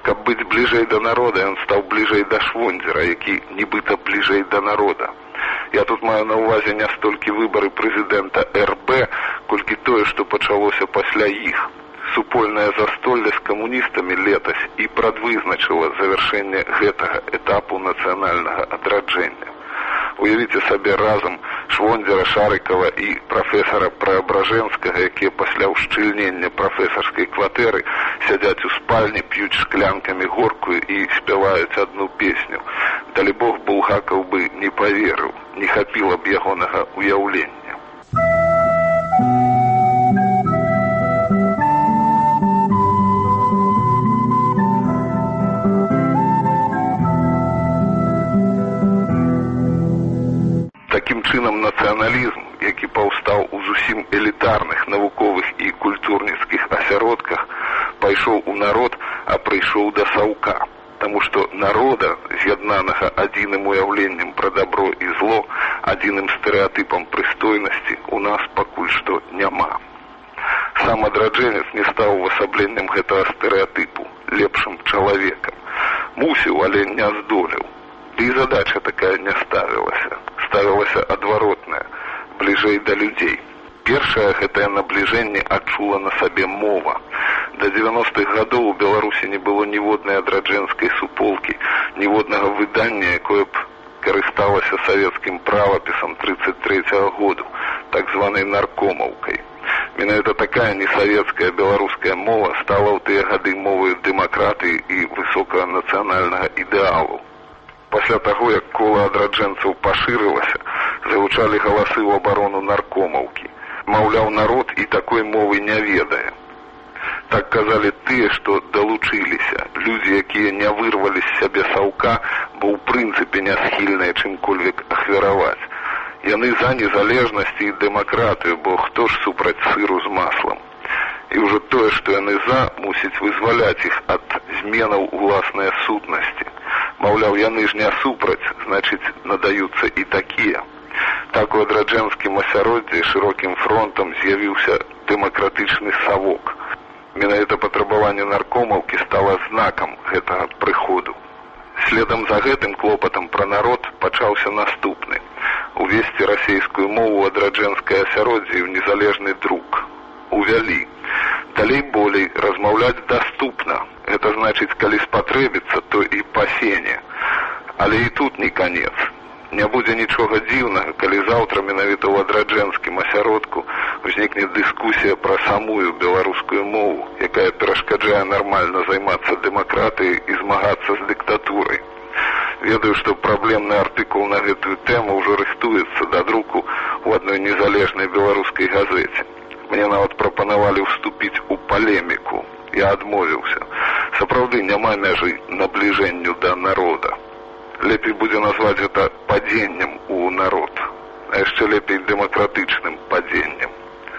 Каб быць бліжэй да народа, ён стаў бліжэй да Швондзера, які нібыта бліжэй да народа. Я тут маю на ўвазе не столькі выбары прэзідэнта эр бэ, колькі тое, што пачалося пасля іх. Супольнае застолле з камуністамі летась і прадвызначыла завяршэнне гэтага этапу нацыянальнага адраджэння. Уявіце сабе разам Швондзера, Шарыкава і прафесара Праабражэнскага, якія пасля ўшчыльнення прафесарскай кватэры сядзяць у спальні, п'юць шклянкамі горкую і спяваюць адну песню. Далі Бог Булгакаў бы не паверыў, не хапіла б ягонага уяўлення. Такім чынам нацыяналізм, які паўстаў у зусім элітарных навуковых і культурніцкіх асяродках, пайшоў у народ, а прыйшоў да Саўка. Таму што народа, з'яднанага адзіным уяўленнем пра дабро і зло, адзіным стэрэатыпам прыстойнасці, у нас пакуль што няма. Сам адраджэнец не стаў увасабленнем гэтага стэрэатыпу, лепшым чалавекам. Мусіў, але не здолеў. Ды і задача такая не ставілася. Ставілася адваротная, бліжэй да людзей. Першае гэтае набліжэнне адчула на сабе мова. Да дзевяностых гадоў у Беларусі не было ніводнай адраджэнскай суполкі, ніводнага выдання, якое б карысталася савецкім правапісам трыццаць трэцяга году, так званай наркомаўкай. Менавіта такая несавецкая беларуская мова стала ў тыя гады мовай дэмакратыі і высокага нацыянальнага ідэалу. Пасля таго, як кола адраджэнцаў пашырылася, загучалі галасы ў абарону наркомаўкі. Маўляў, народ і такой мовы не ведае. Так казалі тыя, што далучыліся. Людзі, якія не вырвалі з сябе Саўка, бо ў прынцыпе не схільныя чым-кольвек ахвяраваць. Яны за незалежнасць і дэмакратыю, бо хто ж супраць сыру з маслам. І ўжо тое, што яны за, мусіць вызваляць іх ад зменаў уласнай сутнасці. Маўляў, яны ж не супраць, значыць, надаюцца і такія. Так у адраджэнскім асяроддзі шырокім фронтам з'явіўся дэмакратычны Савок. Менавіта патрабаванне наркомаўкі стала знакам гэтага прыходу. Следам за гэтым клопатам пра народ пачаўся наступны. Увесці расейскую мову ў адраджэнскае асяроддзе ў незалежны друк. Увялі. Далей болей размаўляць даступна. Гэта значыць, калі спатрэбіцца, то і пасене. Але і тут не канец. Не будзе нічога дзіўнага, калі заўтра менавіта ў адраджэнскім асяродку узнікне дыскусія пра самую беларускую мову, якая перашкаджае нармальна займацца дэмакратыяй і змагацца з дыктатурай. Ведаю, што праблемны артыкул на гэтую тэму ўжо рыхтуецца да друку ў адной незалежнай беларускай газеце. Мне нават прапанавалі ўступіць у палеміку. Я адмовіўся. Сапраўды няма мяжы набліжэнню да народа. Лепей будзе назваць гэта падзеннем у народ, а яшчэ лепей дэмакратычным падзеннем.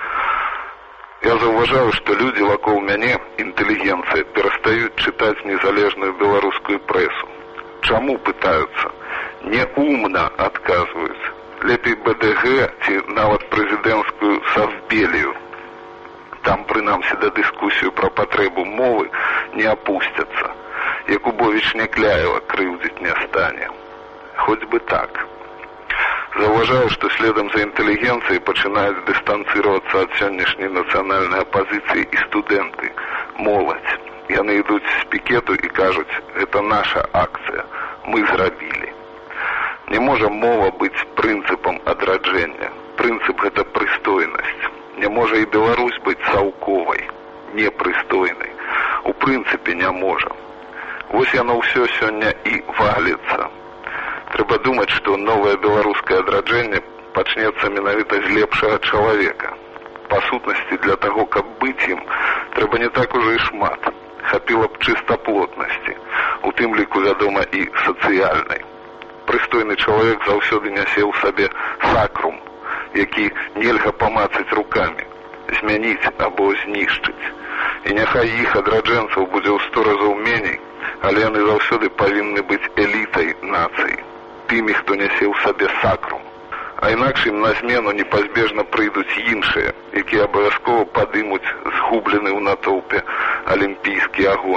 Я заўважаю, што людзі вакол мяне, інтэлігенцыя, перастаюць чытаць незалежную беларускую прэсу. Чаму, пытаюцца? Неумна адказваюць. Лепей бэ дэ гэ ці нават прэзідэнцкую Савбелію. Там, прынамсі, да дыскусію пра патрэбу мовы не апусцяцца. Якубовіч Някляева крыўдзіць не стане. Хоць бы так. Заўважаю, што следам за інтэлігенцыяй пачынаюць дыстанцыравацца ад сённяшняй нацыянальнай апазіцыі і студэнты, моладзь. Яны ідуць з пікету і кажуць, гэта наша акцыя, мы зрабілі. Не можа мова быць прынцыпам адраджэння. Прынцып гэта прыстойнасць. Не можа і Беларусь быць саўковай, непрыстойнай. У прынцыпе не можа. Вось яно ўсё сёння і валіцца. Трэба думаць, што новае беларускае адраджэнне пачнецца менавіта з лепшага чалавека. Па сутнасці, для таго, каб быць ім, трэба не так ужо і шмат. Хапіла б чыстаплотнасці, у тым ліку, вядома, і сацыяльнай. Прыстойны чалавек заўсёды нясе ў сабе сакрум, які нельга памацаць рукамі, змяніць або знішчыць. І няхай іх адраджэнцаў будзе ў сто разоў меней, але яны заўсёды павінны быць элітай нацыі, тымі, хто нясе ў сабе сакрум. А інакш ім на змену непазбежна прыйдуць іншыя, якія абавязкова падымуць згублены ў натоўпе алімпійскі агонь.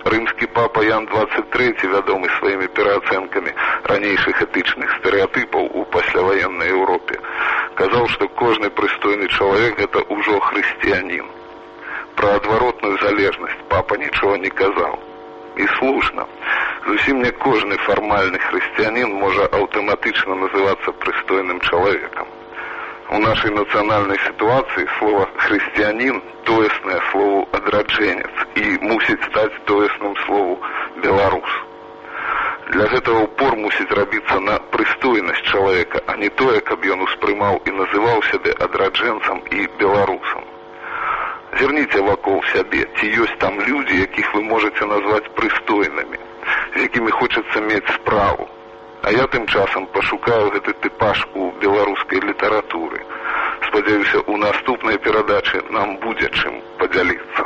Рымскі папа Ян двадцать третий, вядомы сваімі пераацэнкамі ранейшых этычных стэрэатыпаў у пасляваеннай Еўропе, казаў, што кожны прыстойны чалавек – гэта ўжо хрысціянін. Пра адваротную залежнасць папа нічога не казаў. І слушна. Зусім не кожны фармальны хрысціянін можа аўтаматычна называцца прыстойным чалавекам. У нашай нацыянальнай сітуацыі слова «хрысціянін» тоеснае слову «адраджэнец» і мусіць стаць тоесным слову «беларус». Для гэтага упор мусіць рабіцца на прыстойнасць чалавека, а не тое, каб ён успрымаў і называў сябе адраджэнцам і беларусам. Зірніце вакол сябе, ці ёсць там людзі, якіх вы можаце назваць прыстойнымі, з якімі хочацца мець справу. А я тым часам пашукаю гэты тыпаж у беларускай літаратуры. Спадзяюся, у наступнай перадачы нам будзе чым падзяліцца.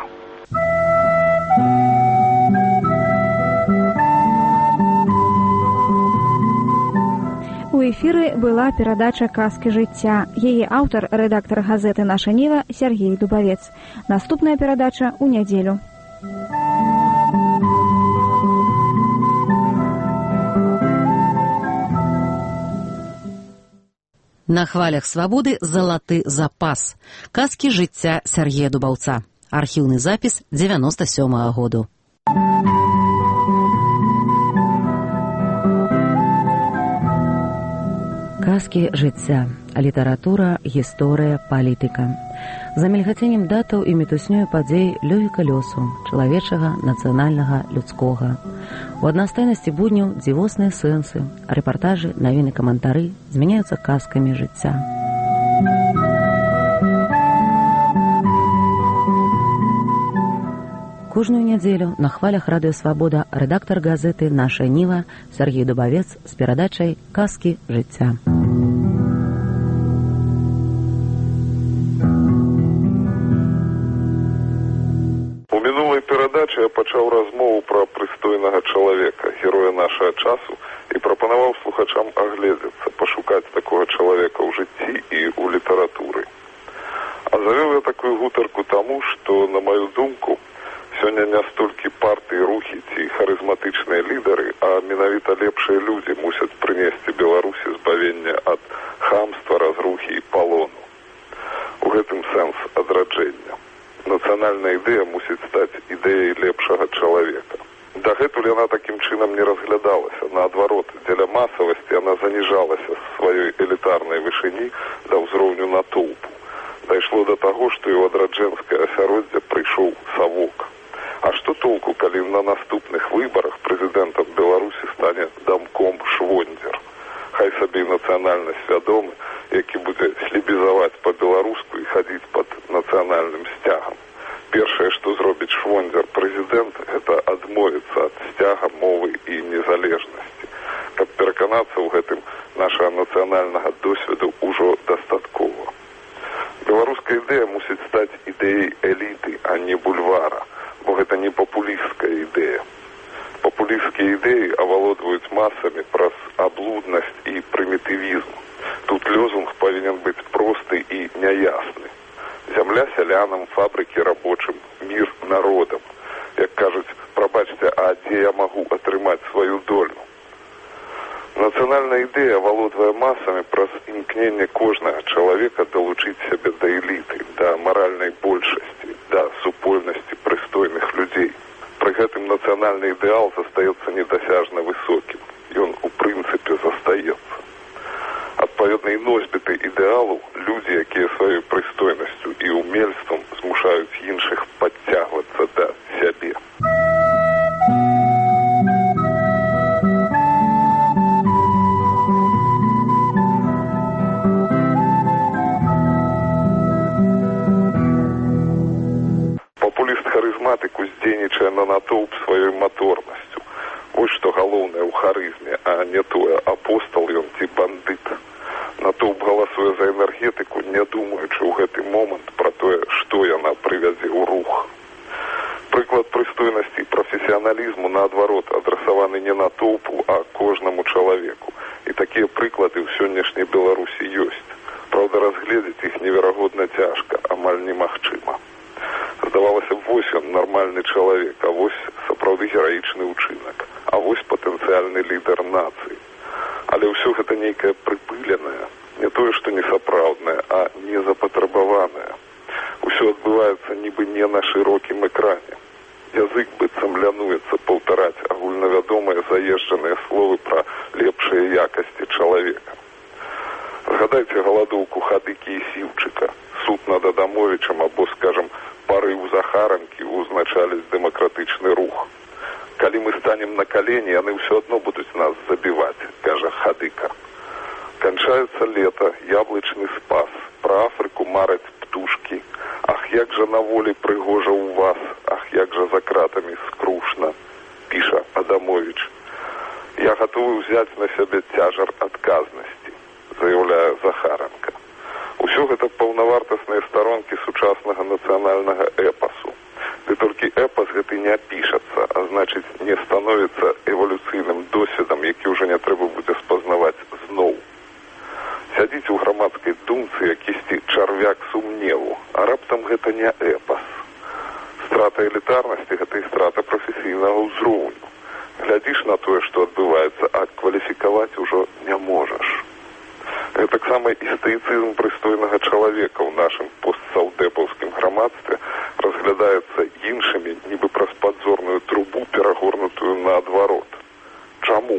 У эфіры была перадача «Казкі жыцця». Яе аўтар, рэдактар газеты «Наша Ніва» Сергей Дубавец. Наступная перадача ў нядзелю. На хвалях свабоды залаты запас. Казкі жыцця Сергея Дубаўца. Архіўны запіс дзевяноста сёмага году. Казкі жыцця. Літаратура, гісторыя, палітыка. За мільгаценнем датаў і мітуснёю падзей лёгіка лёсу, чалавечага, нацыянальнага, людскога. У аднастайнасці будняў дзівосныя сэнсы, рэпартажы, навіны, каментары змяняюцца казкамі жыцця. Кожную нядзелю на хвалях радыё «Свабода» рэдактар газеты «Наша Ніва» Сергей Дубавец з перадачай «Казкі жыцця». У мінулай перадачы я пачаў размову пра прыстойнага чалавека, героя нашага часу, і прапанаваў слухачам агледзецца, пашукаць такога чалавека ў жыцці і ў літаратуры. А завёў я такую гутарку таму, што, на маю думку, сёння не столькі партыі, рухі ці харызматычныя лідары, а менавіта лепшыя людзі мусяць прынесці Беларусі збавенне ад хамства, разрухі і палону. У гэтым сэнс адраджэння. Нацыянальная ідэя мусіць стаць ідэяй лепшага чалавека. Дагэтуль яна такім чынам не разглядалася. Наадварот, дзеля масавасці яна заніжалася з сваёй элітарнай вышыні да ўзроўню натоўпу. Дайшло да таго, што і ў адраджэнскае асяроддзе прыйшоў савок. А што толку, калі на наступных выбарах прэзідэнтам Беларусі стане дамком Швондзер? Хай сабе і нацыянальна свядомы, які будзе слебізаваць па-беларуску і хадзіць пад нацыянальным сцягам. Першае, што зробіць Швондзер прэзідэнт, гэта адмовіцца ад сцяга, мовы і незалежнасці. Каб пераканацца ў гэтым, нашага нацыянальнага досведу ўжо дастаткова. Беларуская ідэя мусіць стаць ідэяй эліты, а не бульвара, бо гэта не папулісцкая ідэя. Папулісцкія ідэі авалодваюць масамі праз аблуднасць і прымітывізм. Тут лозунг павінен быць просты і няясны. Зямля сялянам, фабрыкі рабочым, мір народам. Як кажуць, прабачце, а дзе я магу атрымаць сваю долю? Нацыянальная ідэя авалодвае масамі праз імкненне кожнага чалавека далучыць сябе да эліты, да маральнай большасці, да супольнасці прыстойных людзей. Пры гэтым нацыянальны ідэал застаецца недасяжна высокім. Ён у прынцыпе застаецца. Адпаведна і носьбіты ідэалу людзі, якія сваёй прыстойнасцю і умельствам змушаюць іншых падцягвацца да сябе. Папуліст-харызматык уздзейнічае на натоўп сваёй маторнасцю. Вось што галоўнае ў харызме, а не тое, апостал ён ці бандыт. Натоўп галасуе за энергетыку, не думаючы ў гэты момант пра тое, што яна прывядзе ў рух. Прыклад прыстойнасці і прафесіяналізму, наадварот, адрасаваны не натоўпу, а кожнаму чалавеку. І такія прыклады ў сённяшняй Беларусі ёсць. Праўда, разгледзець іх неверагодна цяжка, амаль немагчыма. Здавалася, вось ён нармальны чалавек, а вось сапраўды гераічны ўчынак, а вось патэнцыяльны лідар нацыі. Але ўсё гэта нейкае прыпыленае, не тое, што несапраўднае, а незапатрабаванае. Усё адбываецца нібы не на шырокім экране. Язык быццам лянуецца паўтараць агульнавядомыя заезджаныя словы пра лепшыя якасці чалавека. Згадайце галадоўку Хадыкі і Сіўчыка, суд над Адамовічам або, скажам, парыў Захаранкі узначаліць дэмакратычны рух. Калі мы станем на калені, яны ўсё адно будуць нас забіваць, кажа Хадыка. Канчаецца лета, яблычны спас, пра Афрыку мараць птушкі. Ах, як жа на волі прыгожа ў вас, ах, як жа за кратамі скрушна, піша Адамовіч. Я гатовы ўзяць на сябе цяжар адказнасці, заяўляе Захаранка. Усё гэта паўнавартасныя старонкі сучаснага нацыянальнага эпасу. Ды толькі эпас гэты не пішацца, а значыць не становіцца эвалюцыйным досведам, які ўжо не трэба будзе спазнаваць зноў. Сядзіць у грамадскай думцы якісьці чарвяк сумневу, а раптам гэта не эпас. Страта элітарнасці гэта і страта прафесійнага ўзроўню. Глядзіш на тое, што адбываецца, а кваліфікаваць ужо не можаш. Гэта таксама і стаіцызм прыстойнага чалавека ў нашым постсаўдэпаўскім грамадстве разглядаецца іншымі, нібы праз падзорную трубу, перагорнутую наадварот. Чаму?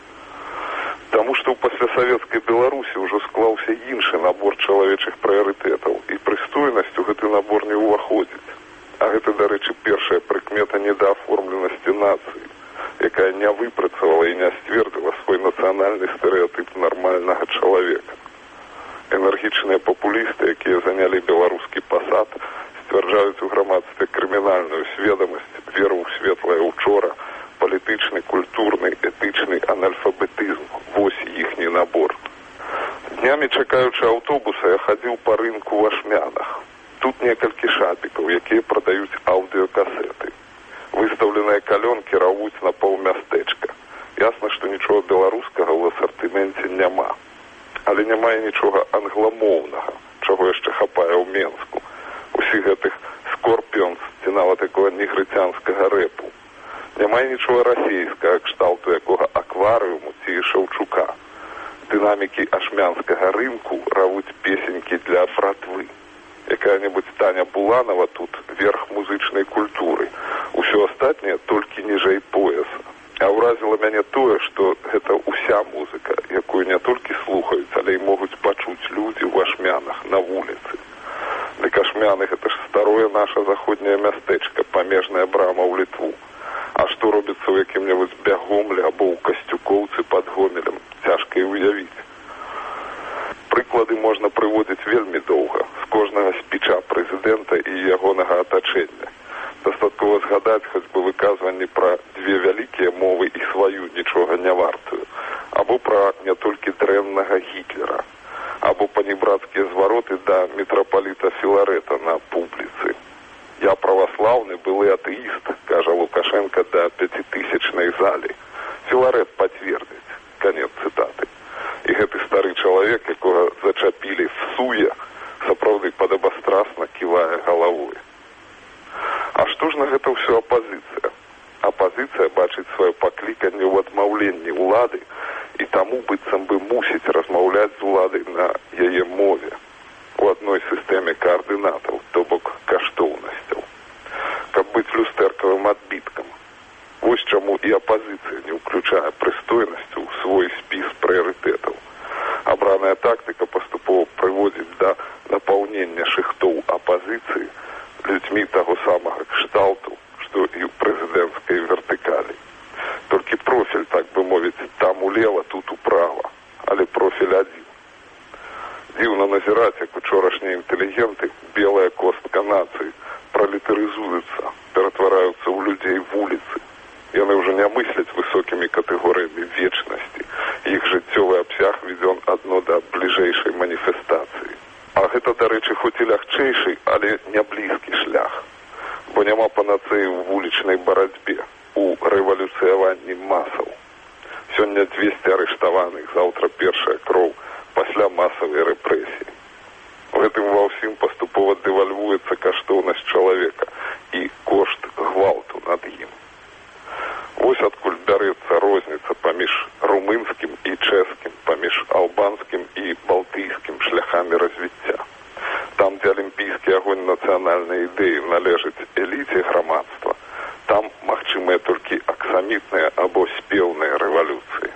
Таму што ў паслясавецкай Беларусі ўжо склаўся іншы набор чалавечых прыярытэтаў, і прыстойнасць у гэты набор не ўваходзіць. А гэта, дарэчы, першая прыкмета недааформленасці нацыі, якая не выпрацавала і не сцвердзіла свой нацыянальны стэрэатып нармальнага чалавека. Энергічныя папулісты, якія занялі беларускі пасад, сцвярджаюць у грамадстве крымінальную сведамасць, веру ў светлае учора, палітычны, культурны, этычны анальфабетызм. Вось іхні набор. Днямі, чакаючы аўтобуса, я хадзіў па рынку ў Ашмянах. Тут некалькі шапікаў, якія прадаюць аўдыёкасеты. Выстаўленыя калёнкі равуць на паўмястэчка. Ясна, што нічога беларускага ў асартыменце няма. Але няма і нічога англамоўнага, чаго яшчэ хапае ў Менску. Усіх гэтых скорпіонс ці нават такога негрыцянскага рэпу. Няма і нічога расійскага, кшталту якога акварыуму ці Шаўчука. Дынамікі ашмянскага рынку равуць песенькі для братвы. Якая-небудзь Таня Буланова тут верх музычнай культуры. Усё астатняе толькі ніжэй пояса. А ўразіла мяне тое, што гэта ўся музыка, якую не толькі слухаюць, але і могуць пачуць людзі ў Ашмянах на вуліцы. Дык Ашмяны гэта ж старое наша заходняе мястэчка, памежная брама ў Літву. А што робіцца ў якім-небудзь Бягомлі або ў Касцюкоўцы пад Гомелем, цяжка і ўявіць. Прыклады можна прыводзіць вельмі доўга, з кожнага спіча прэзідэнта і ягонага атачэння. Дастаткова згадаць хоць бы выказванні пра дзве вялікія мовы і сваю нічога не вартую, або пра не толькі дрэннага Гітлера, або панібрацкія звароты да мітрапаліта Філарэта на публіцы. Я праваслаўны былы атэіст, кажа Лукашенко да пяцітысячнай залі. Філарэт пацвердзіць. Канец цытаты. І гэты стары чалавек, якога зачапілі в суе, сапраўды падабастрасна ківае галавой. А што ж на гэта ўсё апазіцыя? Апазіцыя бачыць сваё пакліканне ў адмаўленні ўлады і таму быццам бы мусіць размаўляць з уладай на яе мове у адной сістэме каардынатаў, то бок каштоўнасцяў, каб быць люстэркавым адбіткам. Вось чаму і апазіцыя не ўключае прыстойнасцю ў свой спіс прыярытэтаў. Абраная тактыка паступова прыводзіць да напаўнення шыхтоў апазіцыі людзьмі таго самага кшталту, што і ў прэзідэнцкай вертыкалі. Толькі профіль, так бы мовіць, там улева, тут управа, але профіль адзін. Дзіўна назіраць, як учорашнія інтэлігенты, белая костка нацыі, пралетарызуюцца, ператвараюцца ў людзей вуліцы. Яны ўжо не мысляць высокімі катэгорыямі вечнасці. Іх жыццёвы абсяг вядзён адно да бліжэйшай маніфестацыі. А гэта, дарэчы, хоць і лягчэйшы, але не блізкі шлях. Бо няма панацэі ў вулічнай барацьбе, у рэвалюцыяванні масаў. Сёння дзвесце арыштаваных, заўтра першая кроў, пасля масавай рэпрэсіі. У гэтым ва ўсім паступова дэвальвуецца каштоўнасць чалавека, належыць эліце грамадства, там магчымыя толькі аксамітныя або спеўныя рэвалюцыі.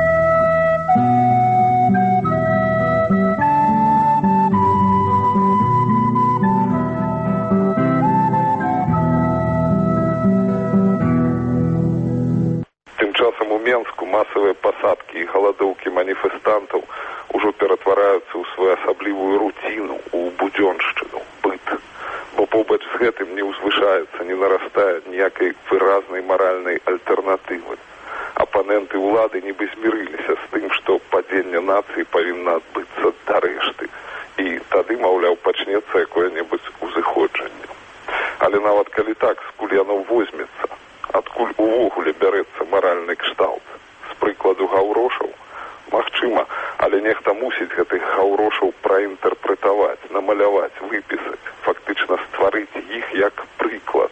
Тым часам у Менску масавыя пасадкі і галадоўкі маніфестантаў ужо ператвараюцца ў своеасаблівую руціну, у будзёншчыну, быт. Бо побач з гэтым не ўзвышаецца, не нарастае ніякай выразнай маральнай альтэрнатывы. Апаненты ўлады нібы змірыліся з тым, што падзенне нацыі павінна адбыцца дарэшты. І тады, маўляў, пачнецца якое-небудзь узыходжанне. Але нават калі так, скуль яно возьмецца, адкуль увогуле бярэцца маральны кшталт? З прыкладу гаўрошаў? Магчыма, але нехта мусіць гэтых гаўрошаў праінтэрпрэтаваць, намаляваць, выпісаць, фактычна стварыць іх як прыклад.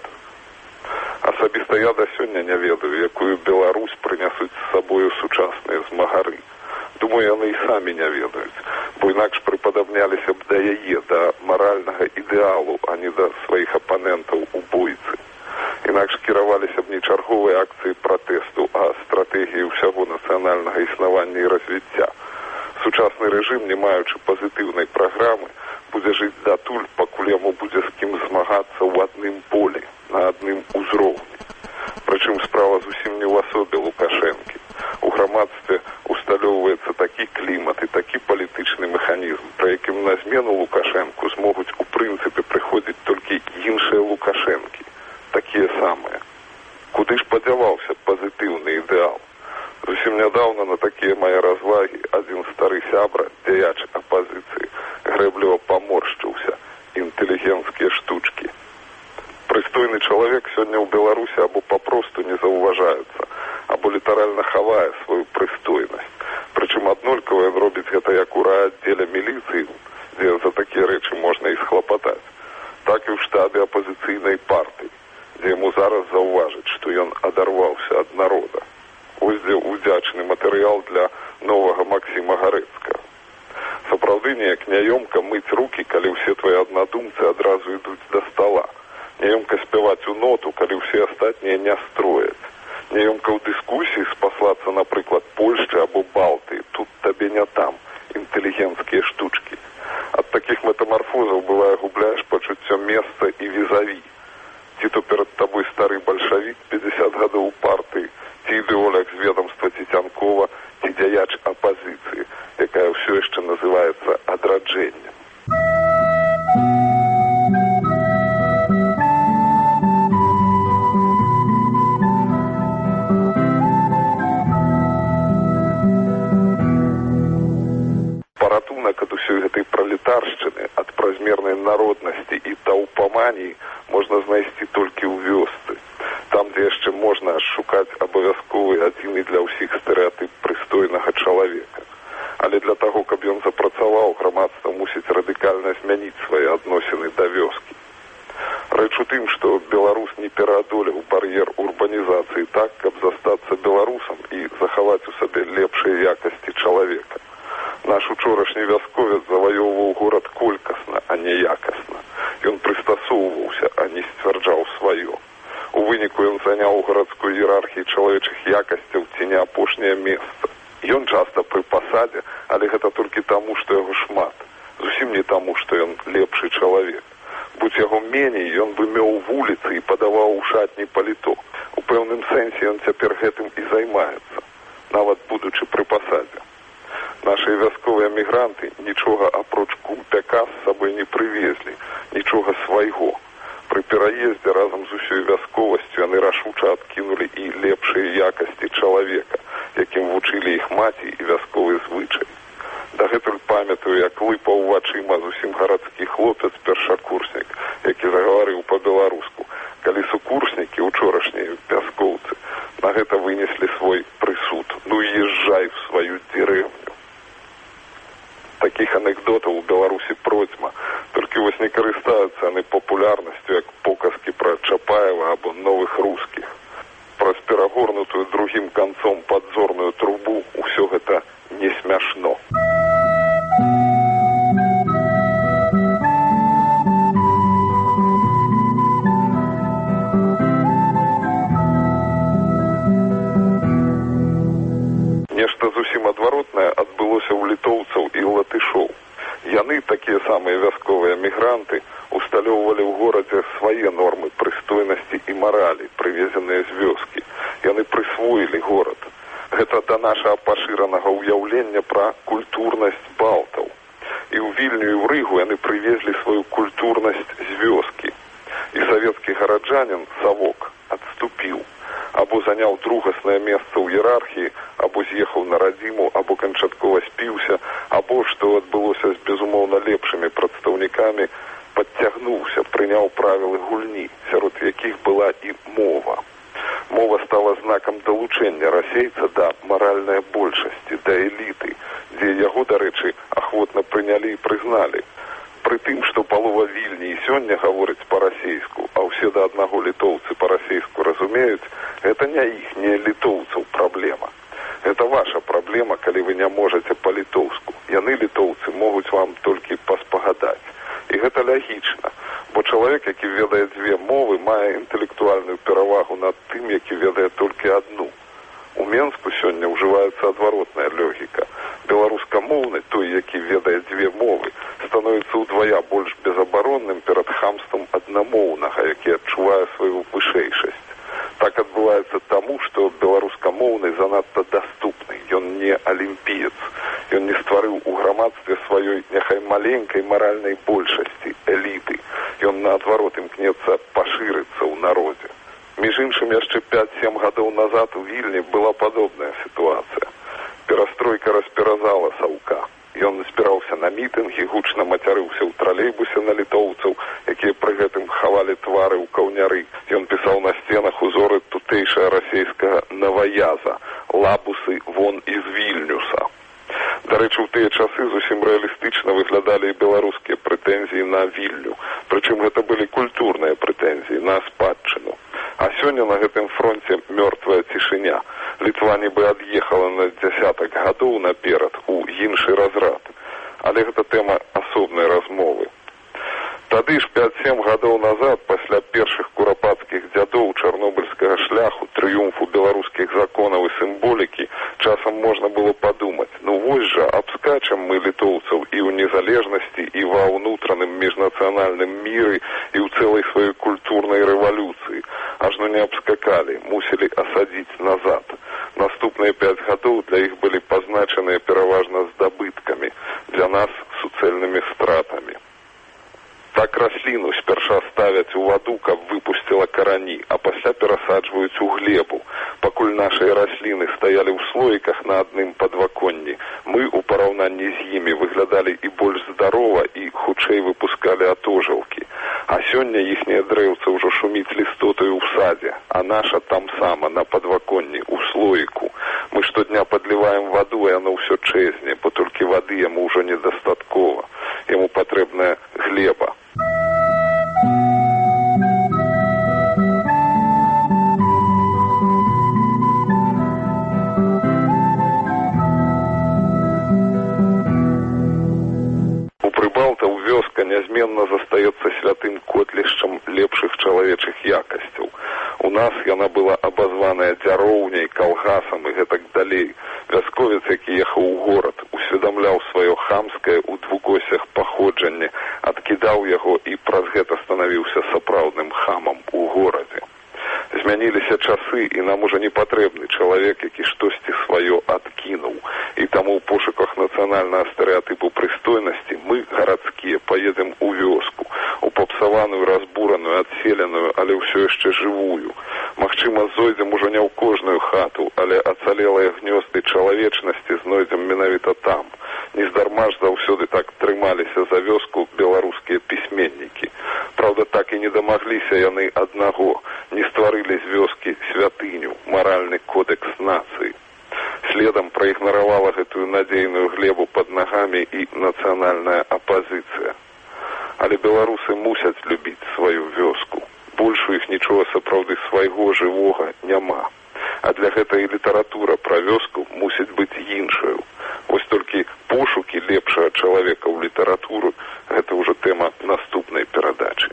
Асабіста я да сёння не ведаю, якую Беларусь прынясуць з сабою сучасныя змагары. Думаю, яны і самі не ведаюць, бо інакш прыпадабняліся б да яе, да маральнага ідэалу, а не да сваіх апанентаў у бойцы. Інакш кіраваліся б не чарговыя акцыі пратэсту, а стратэгіі ўсяго нацыянальнага існавання і развіцця. Сучасны рэжым, не маючы пазітыўнай праграмы, будзе жыць датуль, пакуль яму будзе з кім змагацца ў адным полі, на адным узроўні. Прычым справа зусім не ў асобе Лукашэнкі. У грамадстве усталёўваецца такі клімат і такі палітычны механізм, пры якім на змену Лукашэнку змогуць у прынцыпе прыходзіць толькі іншыя Лукашэнкі, такія самыя. Куды ж падзяваўся пазітыўны ідэал? Зусім нядаўна на такія мае развагі адзін стары сябра, дзеяч апазіцыі, грэбліва паморшчыўся. Інтэлігенцкія штучкі. Прыстойны чалавек сёння ў Беларусі або папросту не заўважаецца, або літаральна хавае сваю прыстойнасць. Прычым аднолькава ён робіць гэта як у райаддзеле міліцыі, дзе за такія рэчы можна і схлапатаць, так і ў штабе апазіцыйнай партыі, дзе яму зараз заўважыць, што ён адарваўся ад народа. Ось дзе удзячны матэрыял для новага Максіма Гарэцкага. Сапраўды неяк няёмка мыць рукі, калі ўсе твае аднадумцы адразу ідуць да стала. Няёмка спяваць у ноту, калі ўсе астатнія не строяць. Няёмка ў дыскусіі спаслацца, напрыклад, Польшчы або Балтыі. Тут табе не там, інтэлігенцкія штучкі. Ад такіх метамарфозаў, бывае, губляеш пачуццё месца і візаві. Ці то перад табой стары бальшавік пятьдесят гадоў партыі, ці ідэолог з ведомства Цецянкова, ці дзяяч апазіцыі, якая ўсё яшчэ называецца адраджэннем. Паратунак ад усёй гэтай пралетаршчыны, ад празмернай народнасці і таўпаманіі можна знайсці толькі ў вёсцы. Там, дзе яшчэ можна шукаць абавязковы адзіны для ўсіх стэрэатып прыстойнага чалавека. Але для таго, каб ён запрацаваў, грамадства мусіць радыкальна змяніць свае адносіны да вёскі. Рэч у тым, што беларус не пераадолеў бар'ер урбанізацыі так, каб застацца беларусам і захаваць у сабе лепшыя якасці чалавека. Наш учорашні вясковец заваёўваў горад колькасна, а не якасна. Ён прыстасоўваўся, а не сцвярджаў сваё. У выніку ён заняў у гарадской іерархіі чалавечых якасцяў ці не апошняе месца. Ён часта пры пасадзе, але гэта толькі таму, што яго шмат. Зусім не таму, што ён лепшы чалавек. Будь яго меней, ён бы меў вуліцы і падаваў у шатні паліто. У пэўным сэнсе ён цяпер гэтым і займаецца, нават будучы пры пасадзе. Нашыя вясковыя мігранты нічога апроч кумпяка з сабой не прывезлі, нічога свайго. Пры пераездзе разам з усёй вясковасцю яны рашуча адкінулі і лепшыя якасці чалавека, якім вучылі іх маці і вясковы звычай. Дагэтуль памятаю, як лыпаў вачыма зусім гарадскі хлопец-першакурснік, які загаварыў па-беларуску, калі сукурснікі, учорашнія вяскоўцы, на гэта вынеслі свой прысуд. Ну і езжай в сваю дзерэвню. Такіх анекдотаў у Беларусі процьма, толькі вось не карыстаюцца яны папулярнасцю, як показкі пра Чапаева або новых рускіх. Праз перагорнутую другім канцом падзорную трубу ўсё гэта не смяшно. у літоўцаў і латышоў. Яны, такія самыя вясковыя мігранты, усталёўвалі ў горадзе свае нормы прыстойнасці і маралі, прывезеныя з вёскі. Яны прысвоілі горад. Гэта да нашага пашыранага ўяўлення пра культурнасць балтаў. І ў Вільню і ў Рыгу яны прывезлі сваю культурнасць з вёскі. І савецкі гараджанін Савок адступіў. Або заняў другаснае месца ў іерархіі, або з'ехаў на радзіму, або канчаткова спіўся, або, што адбылося з безумоўна лепшымі прадстаўнікамі, падцягнуўся, прыняў правілы гульні, сярод якіх была і мова. Мова стала знакам далучэння расейца да маральнай большасці, да эліты, дзе яго, дарэчы, ахвотна прынялі і прызналі. Пры тым, што палова Вільні і сёння гаворыць па-расейску, а ўсе да аднаго літоўцы па-расейску разумеюць, гэта не іх, не літоўцаў праблема. Гэта ваша праблема, калі вы не можаце па-літоўску. Яны, літоўцы, могуць вам толькі паспагадаць. І гэта лягічна, бо чалавек, які ведае дзве мовы, мае інтэлектуальную перавагу над тым, які ведае толькі адну. У Менску сёння ўжываецца адваротная логіка. Беларускамоўны, той, які ведае дзве мовы, становіцца ўдвая больш безабаронным перад хамствам аднамоўнага, які адчувае сваю вышэйшасць. Так адбываецца таму, што беларускамоўны занадта даступны. Ён не алімпіец. Ён не стварыў у грамадстве сваёй няхай маленькай маральнай большасці, эліты. Ён, наадварот, імкнецца пашырыцца ў народзе. Між іншым, яшчэ пяць-сем гадоў назад у Вільні была падобная сітуацыя. Перастройка расперазала Саўка. Ён збіраўся на мітынгі, гучна мацярыўся ў тралейбусе на літоўцаў, якія пры гэтым хавалі твары ў каўняры. Ён пісаў на сценах узоры тутэйшага расейскага наваяза, лабусы вон из Вільнюса. Дарэчы, у тыя часы зусім рэалістычна выглядалі і беларускія прэтэнзіі на Вільню. Прычым гэта былі культурныя прэтэнзіі на спадчыну. А сёння на гэтым фронце мёртвая цішыня. Літва нібы ад'ехала на дзясятак гадоў наперад у іншы разрад. Але гэта тэма асобнай размовы. Тады ж пяць-сем гадоў назад, пасля першых курапацкіх дзядоў чарнобыльскага шляху, трыумфу беларускіх законаў і сімволікі, часам можна было падумаць, ну вось жа, абскачам мы літоўцаў і ў незалежнасці, і ва ўнутраным міжнацыянальным міры, і ў цэлай сваёй культурнай рэвалюцыі. Ажно не абскакалі, мусілі асадзіць назад. Наступныя пяць гадоў для іх былі пазначаныя пераважна здабыткамі, для нас суцэльнымі стратамі. Так расліну спярша ставяць у ваду, каб выпусціла карані, а пасля перасаджваюць у глебу. Пакуль нашыя расліны стаялі ў слоіках на адным падваконні, мы ў параўнанні з імі выглядалі і больш здарова, і хутчэй выпускалі атожылкі. А сёння іхнія дрэўцы ўжо шуміць лістотаю ў садзе, а наша там сама, на падваконні, у слоіку. Мы штодня падліваем ваду, і яно ўсё чэзне, бо толькі вады яму ўжо недастаткова. Яму патрэбная глеба. У прыбалтаў вёска нязменна застаецца святым котлішчам лепшых чалавечых якасцяў. У нас яна была абазваная дзяроўняй, калгасам і гэтак далей. Вясковец, які ехаў у горад, усведамляў сваё хамскае ў двукосях паходжанне, адкідаў яго і праз гэта станавіўся сапраўдным хамам у горадзе. Змяніліся часы, і нам ужо не патрэбны чалавек, які штосьці сваё адкінуў. І таму ў пошуках нацыянальнага стэрэатыпу прыстойнасці мы, гарадскія, паедзем у вёску, у папсаваную, разбураную, адселеную, але ўсё яшчэ жывую. Магчыма, зойдзем ужо не ў кожную хату, але ацалелыя гнёзды чалавечнасці знойдзем менавіта там. Нездарма ж заўсёды так трымаліся за вёску беларускія пісьменнікі. Праўда, так і не дамагліся яны аднаго, не стварылі з вёскі святыню, маральны кодэкс нацыі. Следам праігнаравала гэтую надзейную глебу пад нагамі і нацыянальная апазіцыя. Але беларусы мусяць любіць сваю вёску. Больш у іх нічога сапраўды свайго жывога няма. А для гэтай літаратура пра вёску мусіць быць іншаю. Вось толькі пошукі лепшага чалавека ў літаратуру – гэта ўжо тэма наступнай перадачы.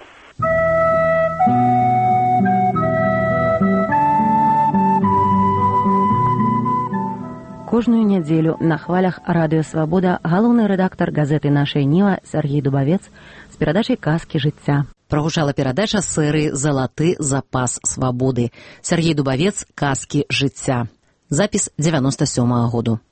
Кожную нядзелю на хвалях радыё «Свабода» галоўны рэдактар газеты «Нашая Ніва» Сергей Дубавец з перадачай «Казкі жыцця». Прагучала перадача серыі «Залаты запас свабоды». Сергей Дубавец, «Казкі жыцця». Запіс дзевяноста сёмага году.